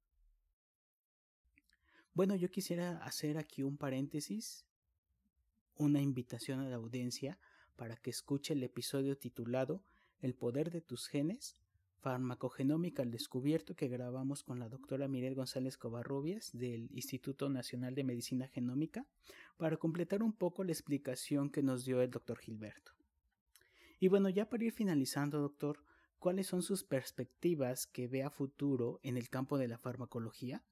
Bueno, yo quisiera hacer aquí un paréntesis, una invitación a la audiencia para que escuche el episodio titulado El poder de tus genes, farmacogenómica al descubierto, que grabamos con la doctora Miret González Covarrubias del Instituto Nacional de Medicina Genómica, para completar un poco la explicación que nos dio el doctor Gilberto. Y bueno, ya para ir finalizando, doctor, ¿cuáles son sus perspectivas que ve a futuro en el campo de la farmacología?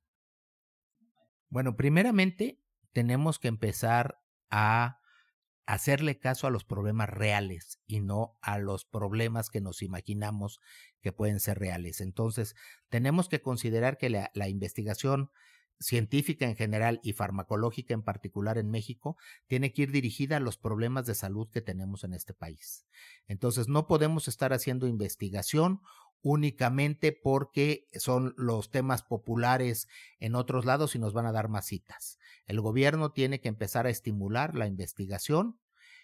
Bueno, primeramente tenemos que empezar a hacerle caso a los problemas reales y no a los problemas que nos imaginamos que pueden ser reales. Entonces, tenemos que considerar que la, la investigación científica en general y farmacológica en particular en México tiene que ir dirigida a los problemas de salud que tenemos en este país. Entonces, no podemos estar haciendo investigación únicamente porque son los temas populares en otros lados y nos van a dar más citas. El gobierno tiene que empezar a estimular la investigación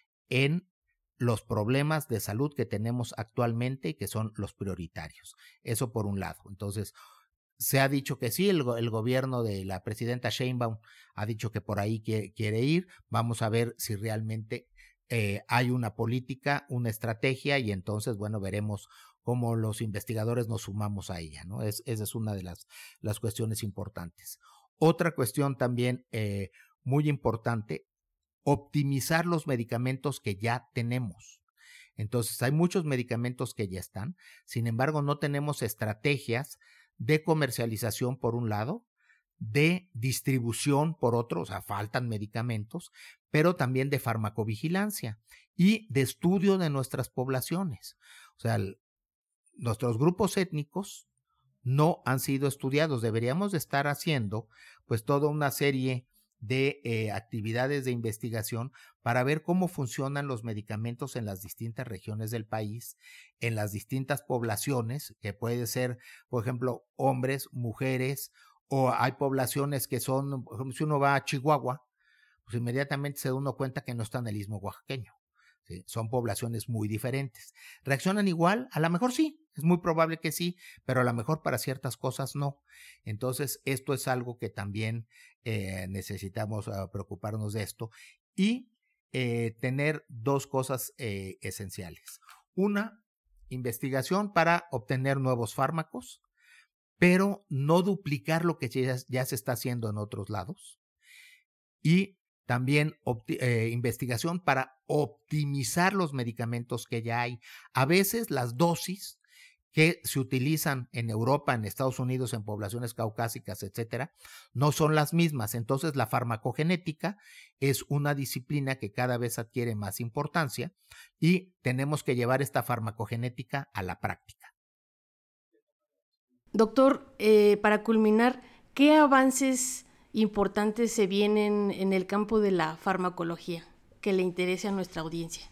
en los problemas de salud que tenemos actualmente y que son los prioritarios. Eso por un lado. Entonces, se ha dicho que sí, el, el gobierno de la presidenta Sheinbaum ha dicho que por ahí quiere, quiere ir. Vamos a ver si realmente eh, hay una política, una estrategia, y entonces, bueno, veremos cómo los investigadores nos sumamos a ella, ¿no? Es, esa es una de las, las cuestiones importantes. Otra cuestión también eh, muy importante, optimizar los medicamentos que ya tenemos. Entonces, hay muchos medicamentos que ya están, sin embargo, no tenemos estrategias de comercialización por un lado, de distribución por otro, o sea, faltan medicamentos, pero también de farmacovigilancia y de estudio de nuestras poblaciones. O sea, el, nuestros grupos étnicos no han sido estudiados. Deberíamos de estar haciendo pues toda una serie de eh, actividades de investigación para ver cómo funcionan los medicamentos en las distintas regiones del país, en las distintas poblaciones, que puede ser, por ejemplo, hombres, mujeres, o hay poblaciones que son, por ejemplo, si uno va a Chihuahua, pues inmediatamente se da uno cuenta que no está en el istmo oaxaqueño. ¿Sí? Son poblaciones muy diferentes. ¿Reaccionan igual? A lo mejor sí, es muy probable que sí, pero a lo mejor para ciertas cosas no. Entonces, esto es algo que también eh, necesitamos uh, preocuparnos de esto y eh, tener dos cosas eh, esenciales. Una, investigación para obtener nuevos fármacos, pero no duplicar lo que ya, ya se está haciendo en otros lados. Y también eh, investigación para optimizar los medicamentos que ya hay. A veces las dosis que se utilizan en Europa, en Estados Unidos, en poblaciones caucásicas, etcétera, no son las mismas. Entonces, la farmacogenética es una disciplina que cada vez adquiere más importancia y tenemos que llevar esta farmacogenética a la práctica. Doctor, eh, para culminar, ¿qué avances importantes se vienen en el campo de la farmacología que le interese a nuestra audiencia?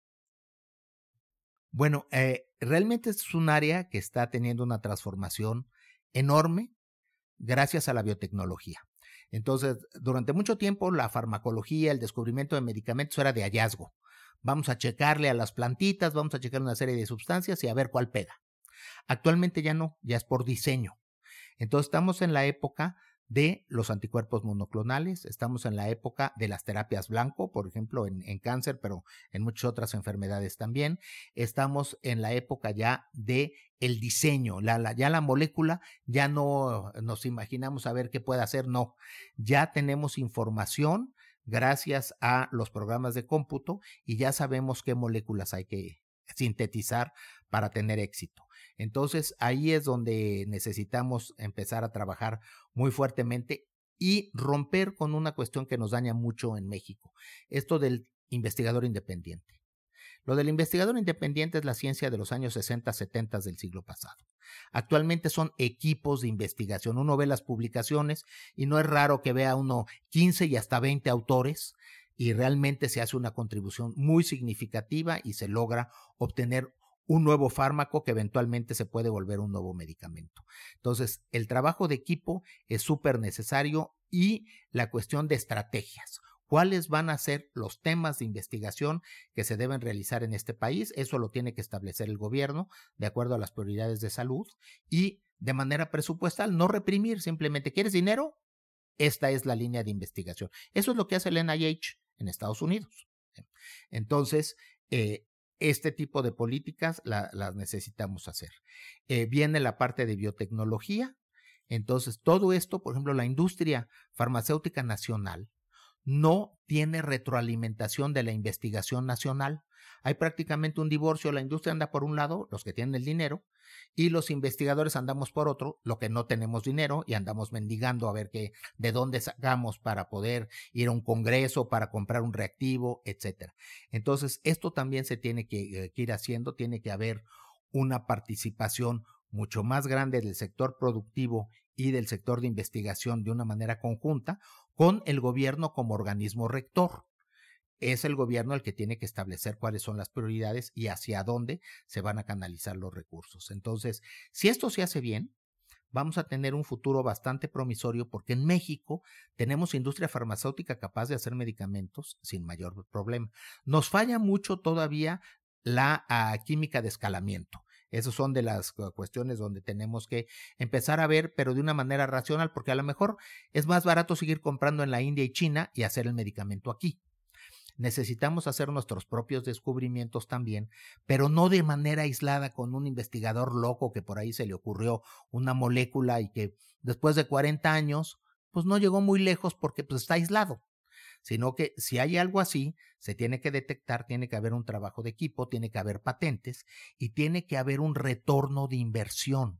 Bueno, eh, realmente es un área que está teniendo una transformación enorme gracias a la biotecnología. Entonces, durante mucho tiempo la farmacología, el descubrimiento de medicamentos era de hallazgo. Vamos a checarle a las plantitas, vamos a checar una serie de sustancias y a ver cuál pega. Actualmente ya no, ya es por diseño. Entonces estamos en la época de los anticuerpos monoclonales, estamos en la época de las terapias blanco, por ejemplo, en, en cáncer, pero en muchas otras enfermedades también. Estamos en la época ya de el diseño, la, la, ya la molécula, ya no nos imaginamos a ver qué puede hacer, no. Ya tenemos información gracias a los programas de cómputo y ya sabemos qué moléculas hay que sintetizar para tener éxito. Entonces, ahí es donde necesitamos empezar a trabajar muy fuertemente y romper con una cuestión que nos daña mucho en México, esto del investigador independiente. Lo del investigador independiente es la ciencia de los años sesenta, setenta del siglo pasado. Actualmente son equipos de investigación. Uno ve las publicaciones y no es raro que vea uno quince y hasta veinte autores y realmente se hace una contribución muy significativa y se logra obtener un nuevo fármaco que eventualmente se puede volver un nuevo medicamento. Entonces, el trabajo de equipo es súper necesario y la cuestión de estrategias. ¿Cuáles van a ser los temas de investigación que se deben realizar en este país? Eso lo tiene que establecer el gobierno de acuerdo a las prioridades de salud y de manera presupuestal, no reprimir, simplemente, ¿quieres dinero? Esta es la línea de investigación. Eso es lo que hace el N I H en Estados Unidos. Entonces, eh, este tipo de políticas la, las necesitamos hacer. Eh, viene la parte de biotecnología. Entonces, todo esto, por ejemplo, la industria farmacéutica nacional no tiene retroalimentación de la investigación nacional. Hay prácticamente un divorcio. La industria anda por un lado, los que tienen el dinero, y los investigadores andamos por otro, lo que no tenemos dinero y andamos mendigando a ver qué, de dónde sacamos para poder ir a un congreso, para comprar un reactivo, etcétera. Entonces, esto también se tiene que, eh, que ir haciendo, tiene que haber una participación mucho más grande del sector productivo y del sector de investigación de una manera conjunta con el gobierno como organismo rector. Es el gobierno el que tiene que establecer cuáles son las prioridades y hacia dónde se van a canalizar los recursos. Entonces, si esto se hace bien, vamos a tener un futuro bastante promisorio porque en México tenemos industria farmacéutica capaz de hacer medicamentos sin mayor problema. Nos falla mucho todavía la uh, química de escalamiento. Esas son de las cuestiones donde tenemos que empezar a ver, pero de una manera racional, porque a lo mejor es más barato seguir comprando en la India y China y hacer el medicamento aquí. Necesitamos hacer nuestros propios descubrimientos también, pero no de manera aislada con un investigador loco que por ahí se le ocurrió una molécula y que después de cuarenta años, pues no llegó muy lejos porque pues está aislado. Sino que si hay algo así, se tiene que detectar, tiene que haber un trabajo de equipo, tiene que haber patentes y tiene que haber un retorno de inversión.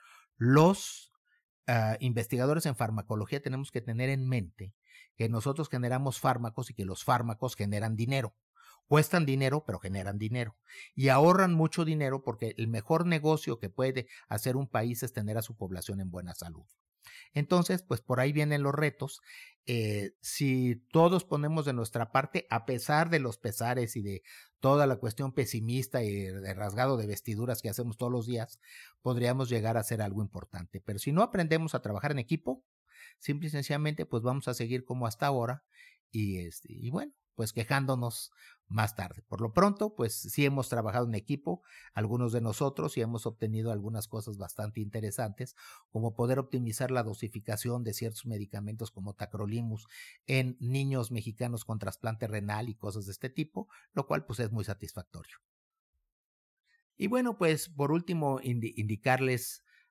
Los uh, investigadores en farmacología tenemos que tener en mente que nosotros generamos fármacos y que los fármacos generan dinero. Cuestan dinero, pero generan dinero. Y ahorran mucho dinero porque el mejor negocio que puede hacer un país es tener a su población en buena salud. Entonces, pues por ahí vienen los retos. Eh, si todos ponemos de nuestra parte, a pesar de los pesares y de toda la cuestión pesimista y de rasgado de vestiduras que hacemos todos los días, podríamos llegar a hacer algo importante. Pero si no aprendemos a trabajar en equipo, simple y sencillamente, pues vamos a seguir como hasta ahora y, este, y bueno, pues quejándonos más tarde. Por lo pronto, pues sí hemos trabajado en equipo, algunos de nosotros, y hemos obtenido algunas cosas bastante interesantes, como poder optimizar la dosificación de ciertos medicamentos como tacrolimus en niños mexicanos con trasplante renal y cosas de este tipo, lo cual pues es muy satisfactorio. Y bueno, pues por último, indi- indicarles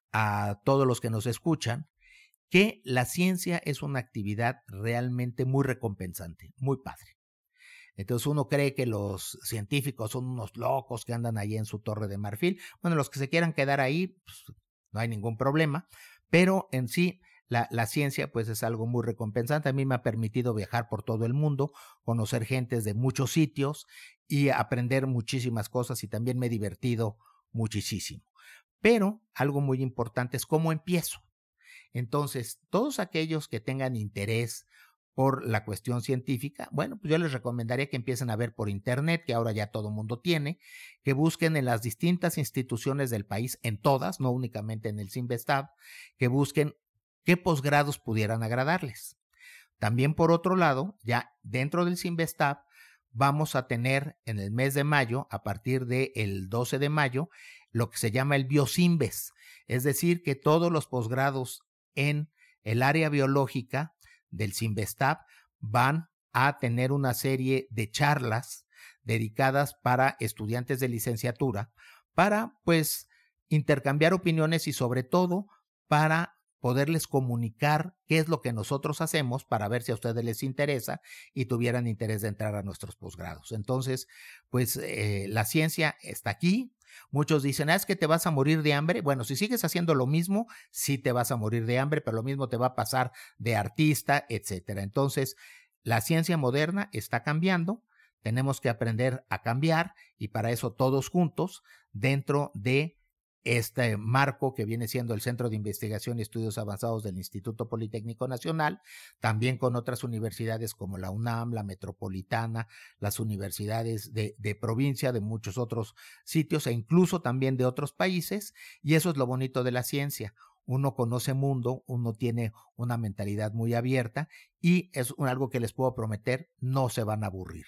a todos los que nos escuchan que la ciencia es una actividad realmente muy recompensante, muy padre. Entonces uno cree que los científicos son unos locos que andan ahí en su torre de marfil. Bueno, los que se quieran quedar ahí, pues, no hay ningún problema, pero en sí la, la ciencia pues es algo muy recompensante. A mí me ha permitido viajar por todo el mundo, conocer gentes de muchos sitios y aprender muchísimas cosas, y también me he divertido muchísimo. Pero algo muy importante es cómo empiezo. Entonces, todos aquellos que tengan interés por la cuestión científica, bueno, pues yo les recomendaría que empiecen a ver por internet, que ahora ya todo mundo tiene, que busquen en las distintas instituciones del país, en todas, no únicamente en el CINVESTAB, que busquen qué posgrados pudieran agradarles. También, por otro lado, ya dentro del CINVESTAB, vamos a tener en el mes de mayo, a partir del doce de mayo, lo que se llama el BioCinves, es decir, que todos los posgrados en el área biológica del CINVESTAB van a tener una serie de charlas dedicadas para estudiantes de licenciatura para, pues, intercambiar opiniones y sobre todo para poderles comunicar qué es lo que nosotros hacemos, para ver si a ustedes les interesa y tuvieran interés de entrar a nuestros posgrados. Entonces, pues eh, la ciencia está aquí. Muchos dicen, ah, es que te vas a morir de hambre. Bueno, si sigues haciendo lo mismo, sí te vas a morir de hambre, pero lo mismo te va a pasar de artista, etcétera. Entonces, la ciencia moderna está cambiando, tenemos que aprender a cambiar, y para eso todos juntos, dentro de este marco que viene siendo el Centro de Investigación y Estudios Avanzados del Instituto Politécnico Nacional, también con otras universidades como la UNAM, la Metropolitana, las universidades de, de provincia, de muchos otros sitios e incluso también de otros países, y eso es lo bonito de la ciencia. Uno conoce mundo, uno tiene una mentalidad muy abierta, y es algo que les puedo prometer, no se van a aburrir.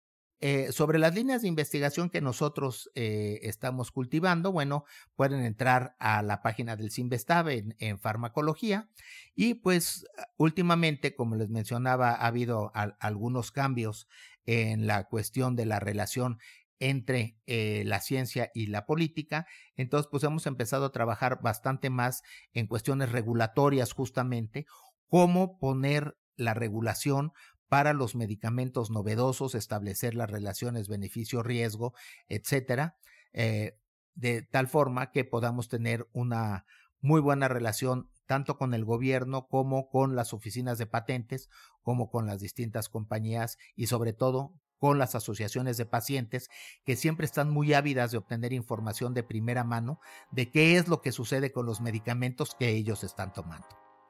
Eh, sobre las líneas de investigación que nosotros eh, estamos cultivando, bueno, pueden entrar a la página del CINVESTAB en, en farmacología, y pues últimamente, como les mencionaba, ha habido a, algunos cambios en la cuestión de la relación entre eh, la ciencia y la política. Entonces, pues hemos empezado a trabajar bastante más en cuestiones regulatorias, justamente, cómo poner la regulación para los medicamentos novedosos, establecer las relaciones beneficio-riesgo, etcétera, eh, de tal forma que podamos tener una muy buena relación tanto con el gobierno como con las oficinas de patentes, como con las distintas compañías y sobre todo con las asociaciones de pacientes, que siempre están muy ávidas de obtener información de primera mano de qué es lo que sucede con los medicamentos que ellos están tomando.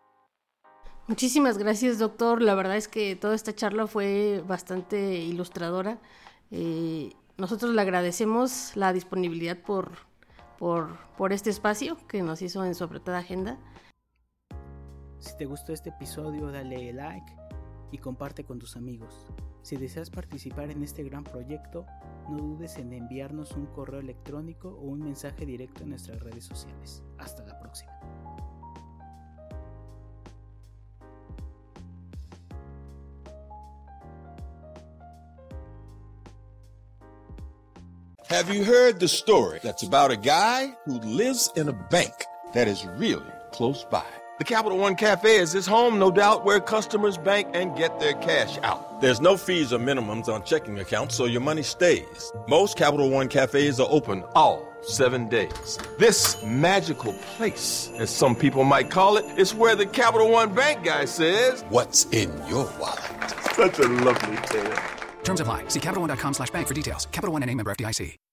Muchísimas gracias, doctor. La verdad es que toda esta charla fue bastante ilustradora. Eh, nosotros le agradecemos la disponibilidad por, por, por este espacio que nos hizo en su apretada agenda. Si te gustó este episodio, dale like y comparte con tus amigos. Si deseas participar en este gran proyecto, no dudes en enviarnos un correo electrónico o un mensaje directo en nuestras redes sociales. Hasta la próxima. Have you heard the story that's about a guy who lives in a bank that is really close by? The Capital One Cafe is his home, no doubt, where customers bank and get their cash out. There's no fees or minimums on checking accounts, so your money stays. Most Capital One Cafes are open all seven days. This magical place, as some people might call it, is where the Capital One Bank guy says, "What's in your wallet?" Such a lovely tale. Terms apply. See CapitalOne.com slash bank for details. Capital One N A member F D I C.